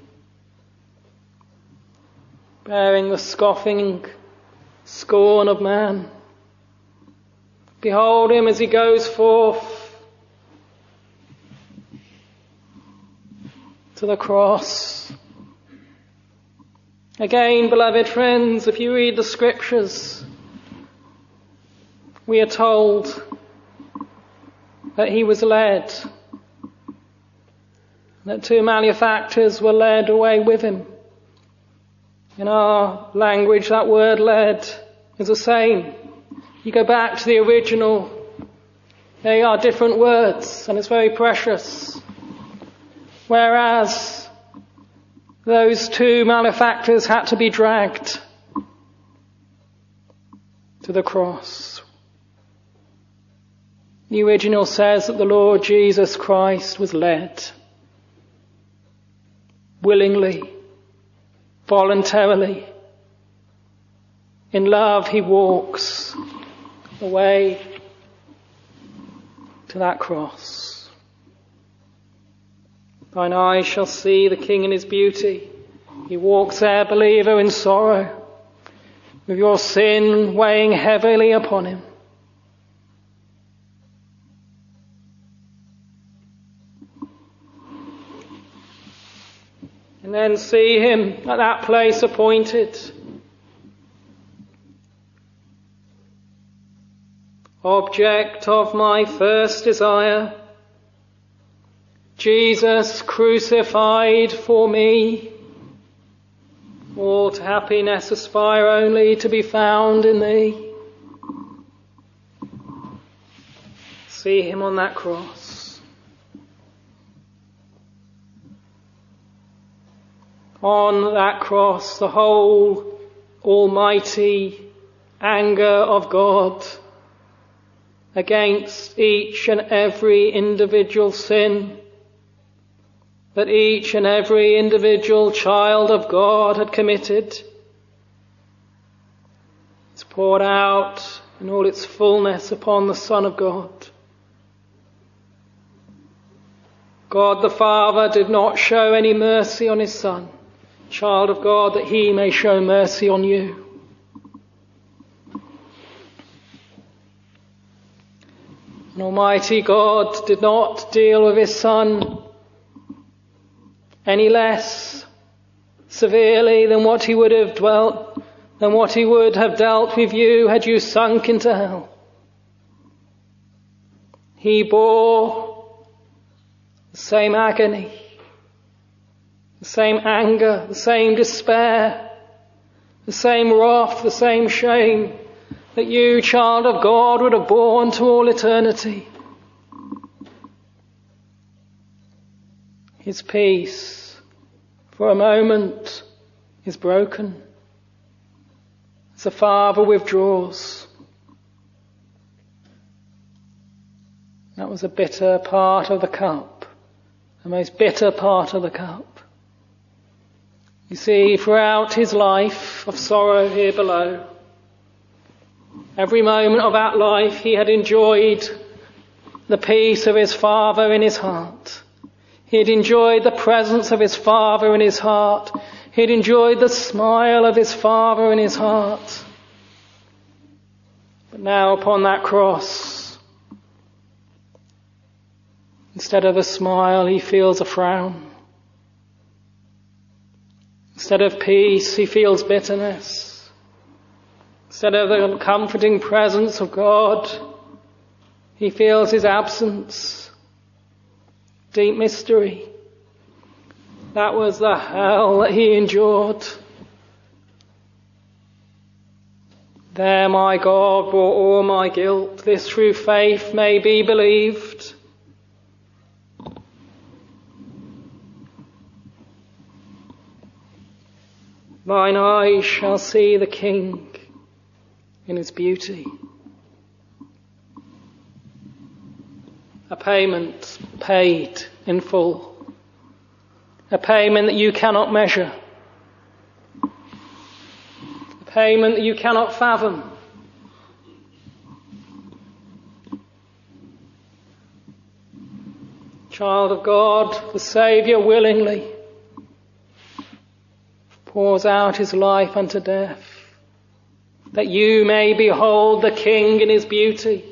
bearing the scoffing scorn of man. Behold him as he goes forth to the cross. Again, beloved friends, if you read the scriptures, we are told that he was led, that 2 malefactors were led away with him. In our language, that word led is the same. You go back to the original, they are different words, and it's very precious. Whereas those 2 malefactors had to be dragged to the cross. The original says that the Lord Jesus Christ was led willingly, voluntarily. In love he walks away to that cross. Thine eyes shall see the King in his beauty. He walks there, believer, in sorrow, with your sin weighing heavily upon him. And then see him at that place appointed. Object of my first desire, Jesus crucified for me. All to happiness aspire only to be found in thee. See him on that cross. On that cross, the whole almighty anger of God against each and every individual sin that each and every individual child of God had committed. It's poured out in all its fullness upon the Son of God. God the Father did not show any mercy on his Son, child of God, that he may show mercy on you. And Almighty God did not deal with his Son any less severely than what he would have dealt with you had you sunk into hell. He bore the same agony, the same anger, the same despair, the same wrath, the same shame that you, child of God, would have borne to all eternity. His peace, for a moment, is broken as the Father withdraws. That was a bitter part of the cup, the most bitter part of the cup. You see, throughout his life of sorrow here below, every moment of that life he had enjoyed the peace of his Father in his heart. He had enjoyed the presence of his Father in his heart. He had enjoyed the smile of his Father in his heart. But now upon that cross, instead of a smile, he feels a frown. Instead of peace, he feels bitterness. Instead of the comforting presence of God, he feels his absence. Deep mystery. That was the hell that he endured. There my God bore all my guilt. This through faith may be believed. thine eyes shall see the King in his beauty. A payment paid in full. A payment that you cannot measure. A payment that you cannot fathom. Child of God, the Saviour willingly pours out his life unto death, that you may behold the King in his beauty.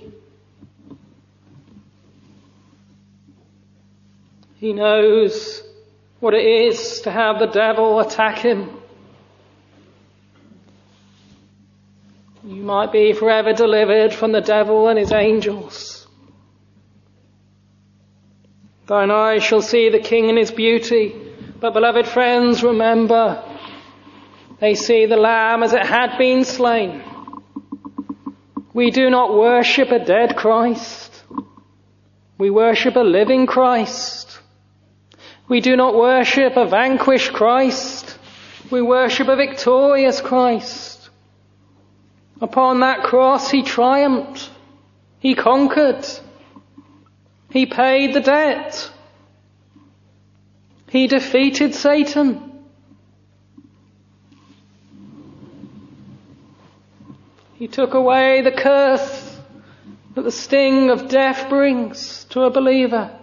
He knows what it is to have the devil attack him. You might be forever delivered from the devil and his angels. Thine eyes shall see the King in his beauty. But beloved friends, remember, they see the Lamb as it had been slain. We do not worship a dead Christ. We worship a living Christ. We do not worship a vanquished Christ. We worship a victorious Christ. Upon that cross he triumphed. He conquered. He paid the debt. He defeated Satan. He took away the curse that the sting of death brings to a believer.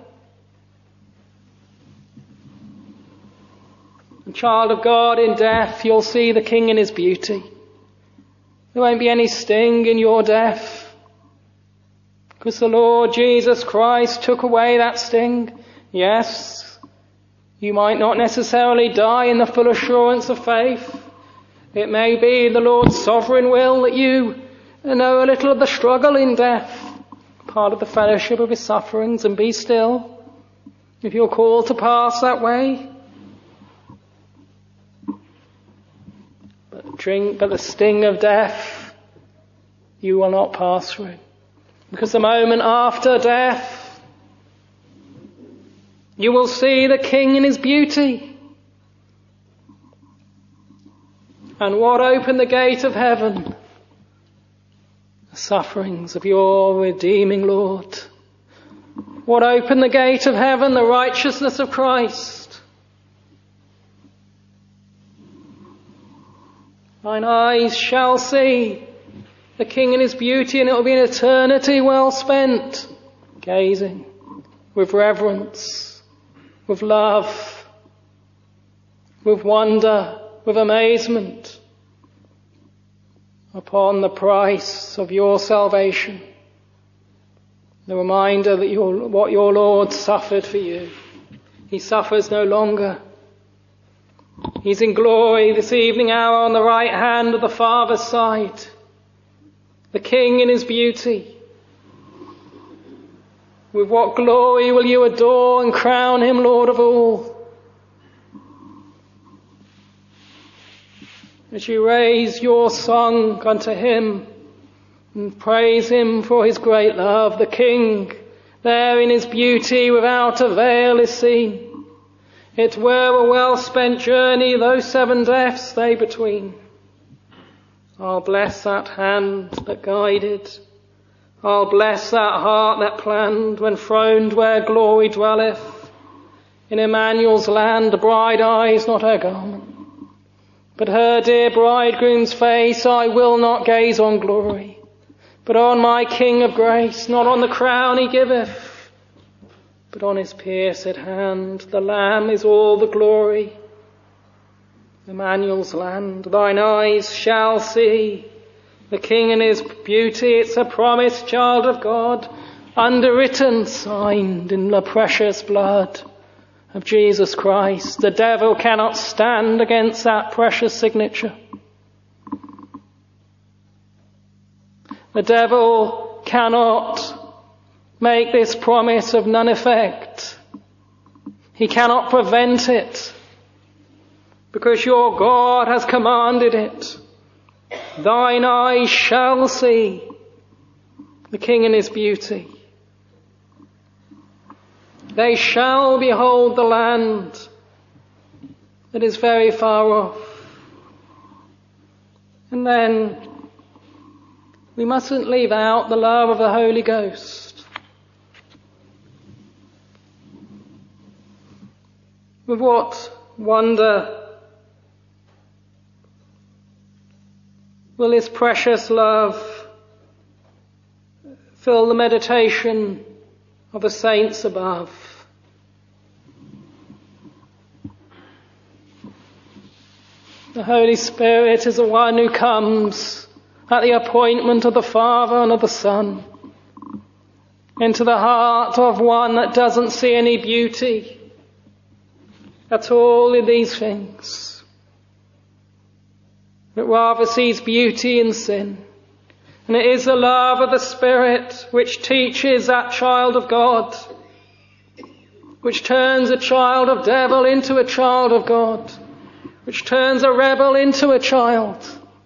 And child of God, in death you'll see the King in his beauty. There won't be any sting in your death, because the Lord Jesus Christ took away that sting. Yes, you might not necessarily die in the full assurance of faith. It may be the Lord's sovereign will that you know a little of the struggle in death, part of the fellowship of his sufferings, and be still if you're called to pass that way. But the sting of death you will not pass through, because the moment after death you will see the King in his beauty. And what opened the gate of heaven? The sufferings of your redeeming Lord. What opened the gate of heaven? The righteousness of Christ. Thine eyes shall see the King in his beauty, and it will be an eternity well spent gazing with reverence, with love, with wonder, with amazement upon the price of your salvation. The reminder that what your Lord suffered for you. He suffers no longer. He's in glory this evening hour on the right hand of the Father's side. The King in his beauty. With what glory will you adore and crown him Lord of all? As you raise your song unto him and praise him for his great love, the King there in his beauty without a veil is seen. It were a well-spent journey, those 7 deaths they between. I'll bless that hand that guided. I'll bless that heart that planned when throned where glory dwelleth. In Emmanuel's land the bride eyes not her garment, but her dear bridegroom's face. I will not gaze on glory, but on my King of grace, not on the crown he giveth, but on his pierced hand. The Lamb is all the glory. Emmanuel's land, thine eyes shall see the King in his beauty. It's a promise, child of God, underwritten, signed in the precious blood of Jesus Christ. The devil cannot stand against that precious signature. The devil cannot make this promise of none effect. He cannot prevent it, because your God has commanded it. Thine eyes shall see the King in his beauty. They shall behold the land that is very far off. And then we mustn't leave out the love of the Holy Ghost. With what wonder will His precious love fill the meditation of the saints above. The Holy Spirit is the one who comes at the appointment of the Father and of the Son into the heart of one that doesn't see any beauty at all in these things, but rather sees beauty in sin. And it is the love of the Spirit which teaches that child of God, which turns a child of devil into a child of God, which turns a rebel into a child,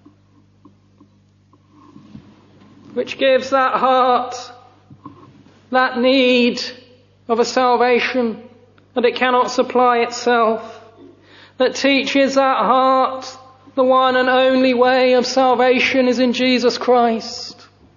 which gives that heart that need of a salvation that it cannot supply itself, that teaches that heart the one and only way of salvation is in Jesus Christ.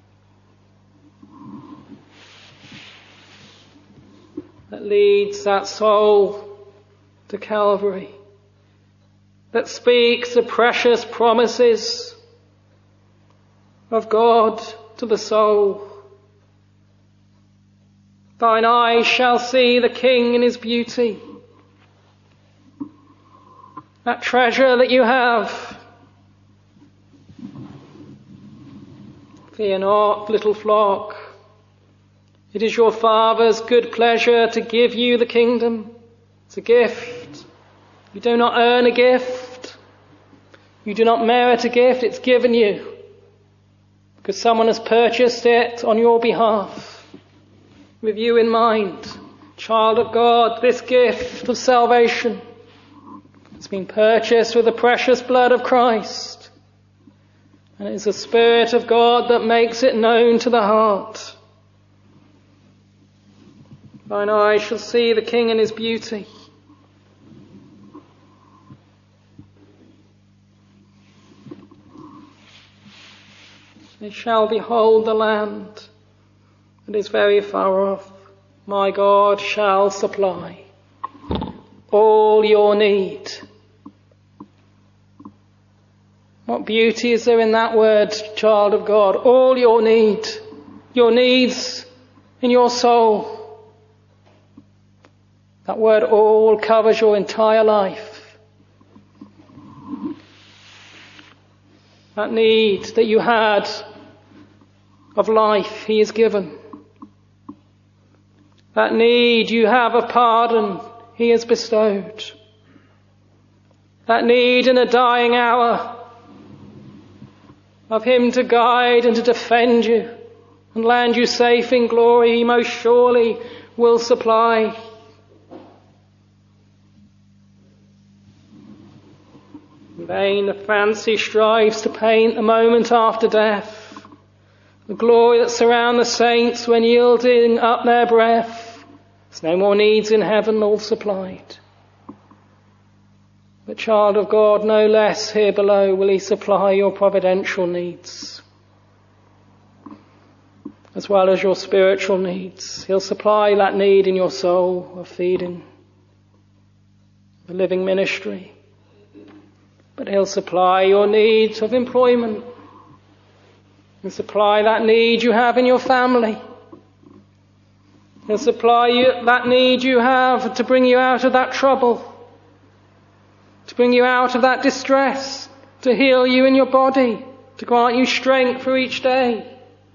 That leads that soul to Calvary. That speaks the precious promises of God to the soul. Thine eyes shall see the King in his beauty. That treasure that you have. Fear not, little flock. It is your Father's good pleasure to give you the kingdom. It's a gift. You do not earn a gift. You do not merit a gift. It's given you because someone has purchased it on your behalf with you in mind. Child of God, this gift of salvation has been purchased with the precious blood of Christ. And it is the Spirit of God that makes it known to the heart. Thine eyes shall see the King in his beauty. They shall behold the land that is very far off. My God shall supply all your need. What beauty is there in that word, child of God? All your need. Your needs in your soul. That word all covers your entire life. That need that you had of life, he is given. That need you have of pardon, he has bestowed. That need in a dying hour of him to guide and to defend you and land you safe in glory, he most surely will supply. In vain the fancy strives to paint the moment after death, the glory that surround the saints when yielding up their breath. There's no more needs in heaven, all supplied. But child of God, no less here below will he supply your providential needs, as well as your spiritual needs. He'll supply that need in your soul of feeding, the living ministry. But he'll supply your needs of employment. He'll supply that need you have in your family. He'll supply that need you have to bring you out of that trouble, to bring you out of that distress, to heal you in your body, to grant you strength for each day.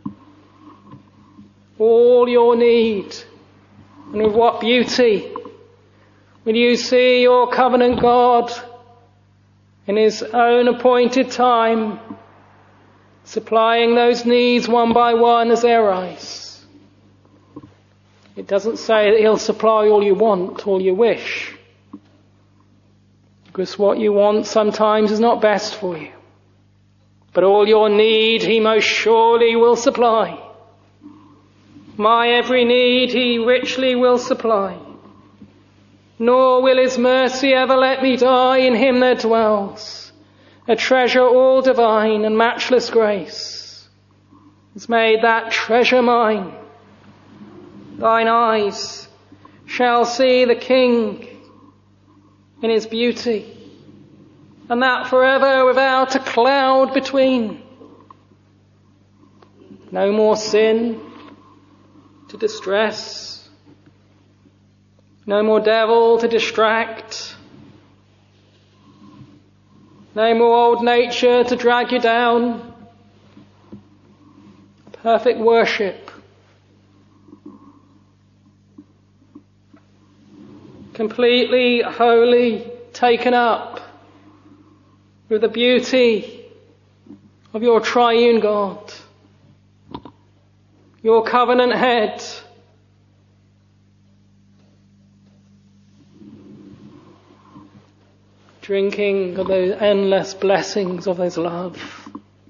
All your need. And with what beauty will you see your covenant God in his own appointed time, supplying those needs one by one as they arise. It doesn't say that he'll supply all you want, all you wish, because what you want sometimes is not best for you. But all your need he most surely will supply. My every need he richly will supply. Nor will his mercy ever let me die in him that dwells. a treasure all divine and matchless grace, has made that treasure mine. Thine eyes shall see the King in his beauty, and that forever without a cloud between. No more sin to distress, no more devil to distract, no more old nature to drag you down. Perfect worship, completely holy, taken up with the beauty of your triune God, your covenant head. Drinking of those endless blessings of his love.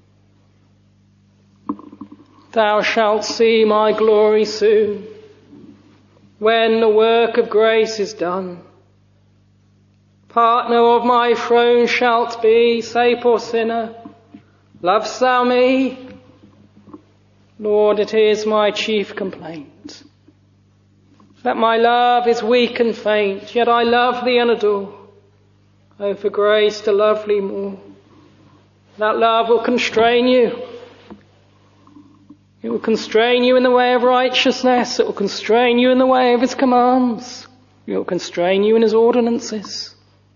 Thou shalt see my glory soon, when the work of grace is done. Partner of my throne shalt be, say poor sinner, lovest thou me? Lord, it is my chief complaint, that my love is weak and faint, yet I love thee and adore. Oh, for grace to love thee more. That love will constrain you. It will constrain you in the way of righteousness. It will constrain you in the way of his commands. It will constrain you in his ordinances.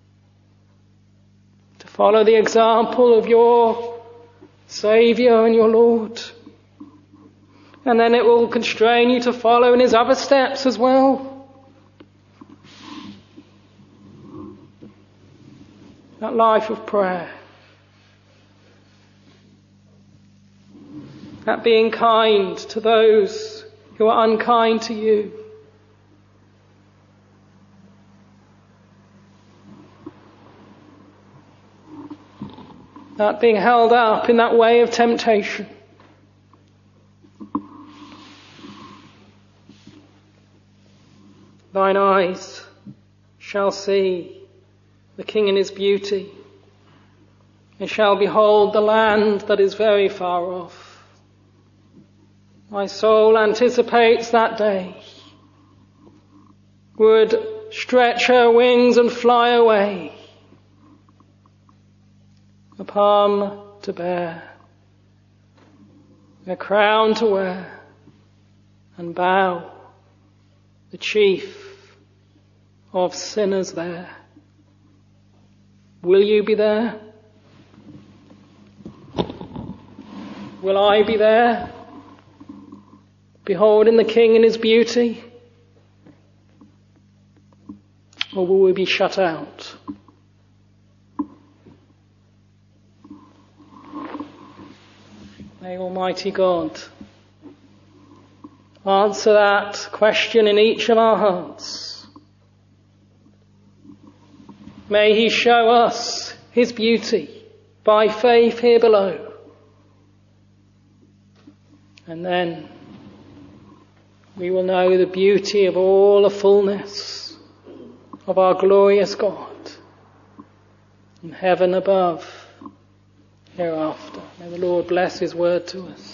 To follow the example of your Saviour and your Lord. And then it will constrain you to follow in his other steps as well. That life of prayer. That being kind to those who are unkind to you. That being held up in that way of temptation. Thine eyes shall see the King in his beauty. They shall behold the land that is very far off. My soul anticipates that day, would stretch her wings and fly away, a palm to bear, a crown to wear, and bow, the chief of sinners there. Will you be there? Will I be there? Beholding the King in his beauty? Or will we be shut out? May Almighty God answer that question in each of our hearts. May he show us his beauty by faith here below. And then we will know the beauty of all the fullness of our glorious God in heaven above, hereafter. May the Lord bless his word to us.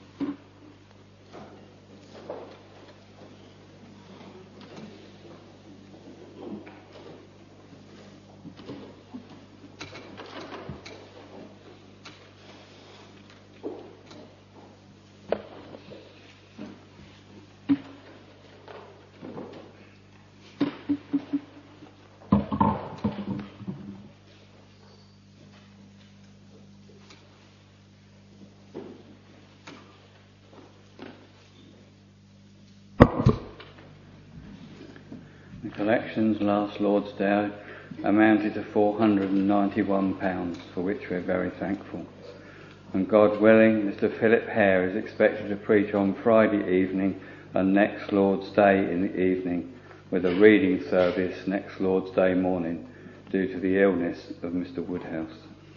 Collections last Lord's Day amounted to £491, for which we're very thankful. And God willing, Mr. Philip Hare is expected to preach on Friday evening and next Lord's Day in the evening, with a reading service next Lord's Day morning, due to the illness of Mr. Woodhouse.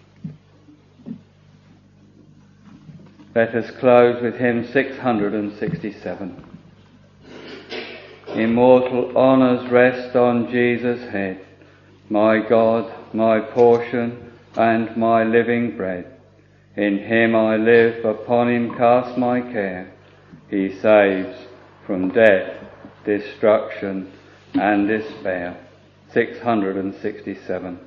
Let us close with hymn 667. Immortal honours rest on Jesus' head, my God, my portion, and my living bread. In him I live, upon him cast my care. He saves from death, destruction, and despair. 667.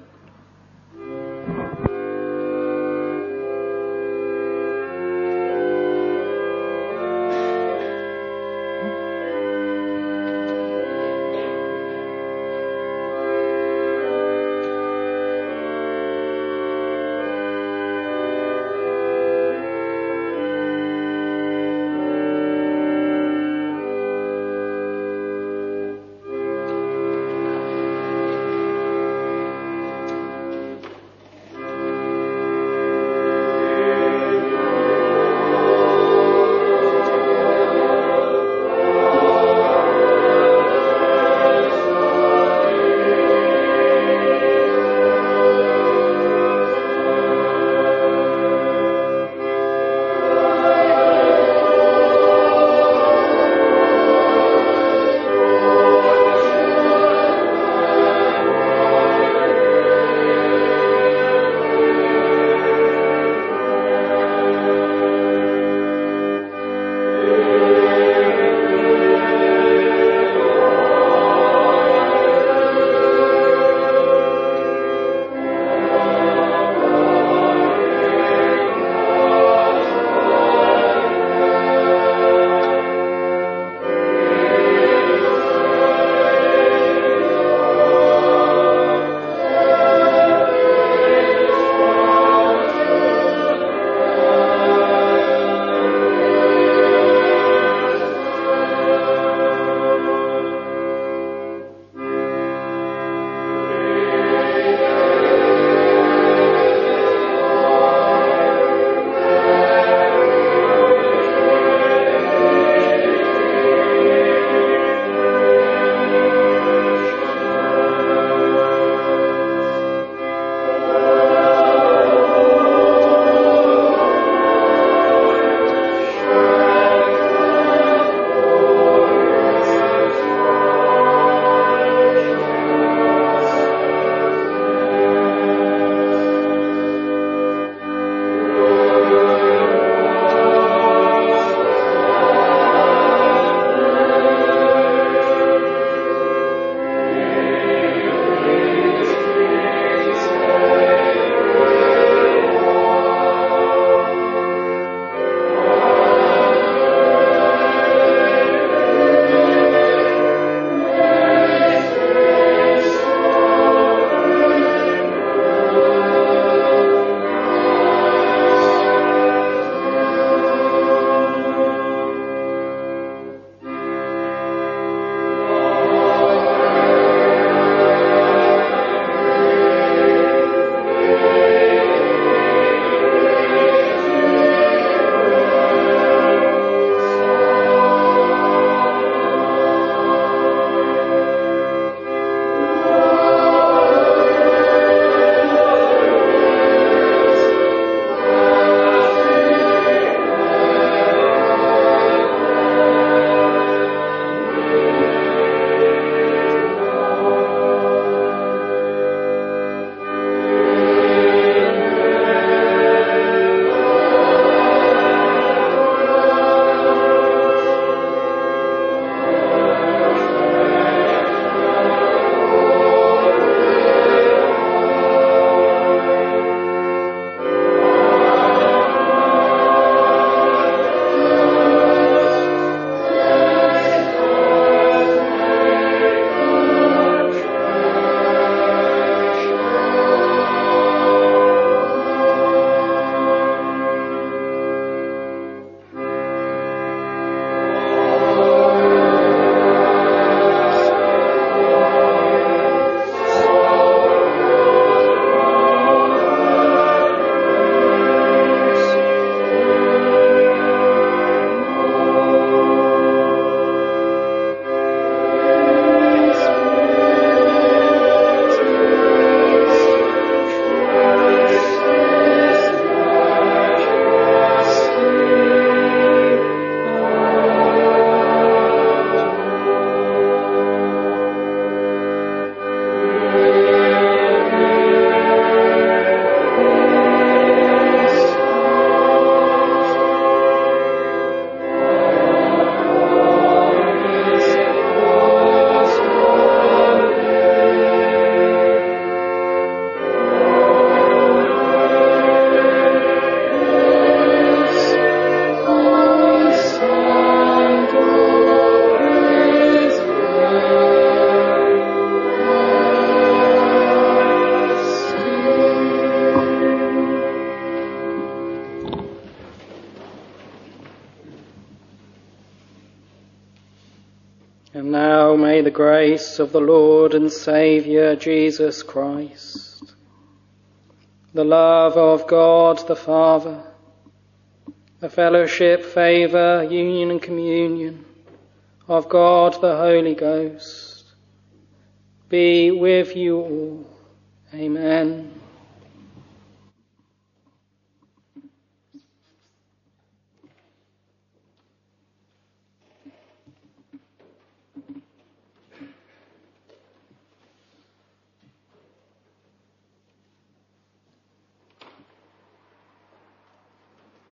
And now may the grace of the Lord and Saviour Jesus Christ, the love of God the Father, the fellowship, favour, union and communion of God the Holy Ghost be with you all. Amen.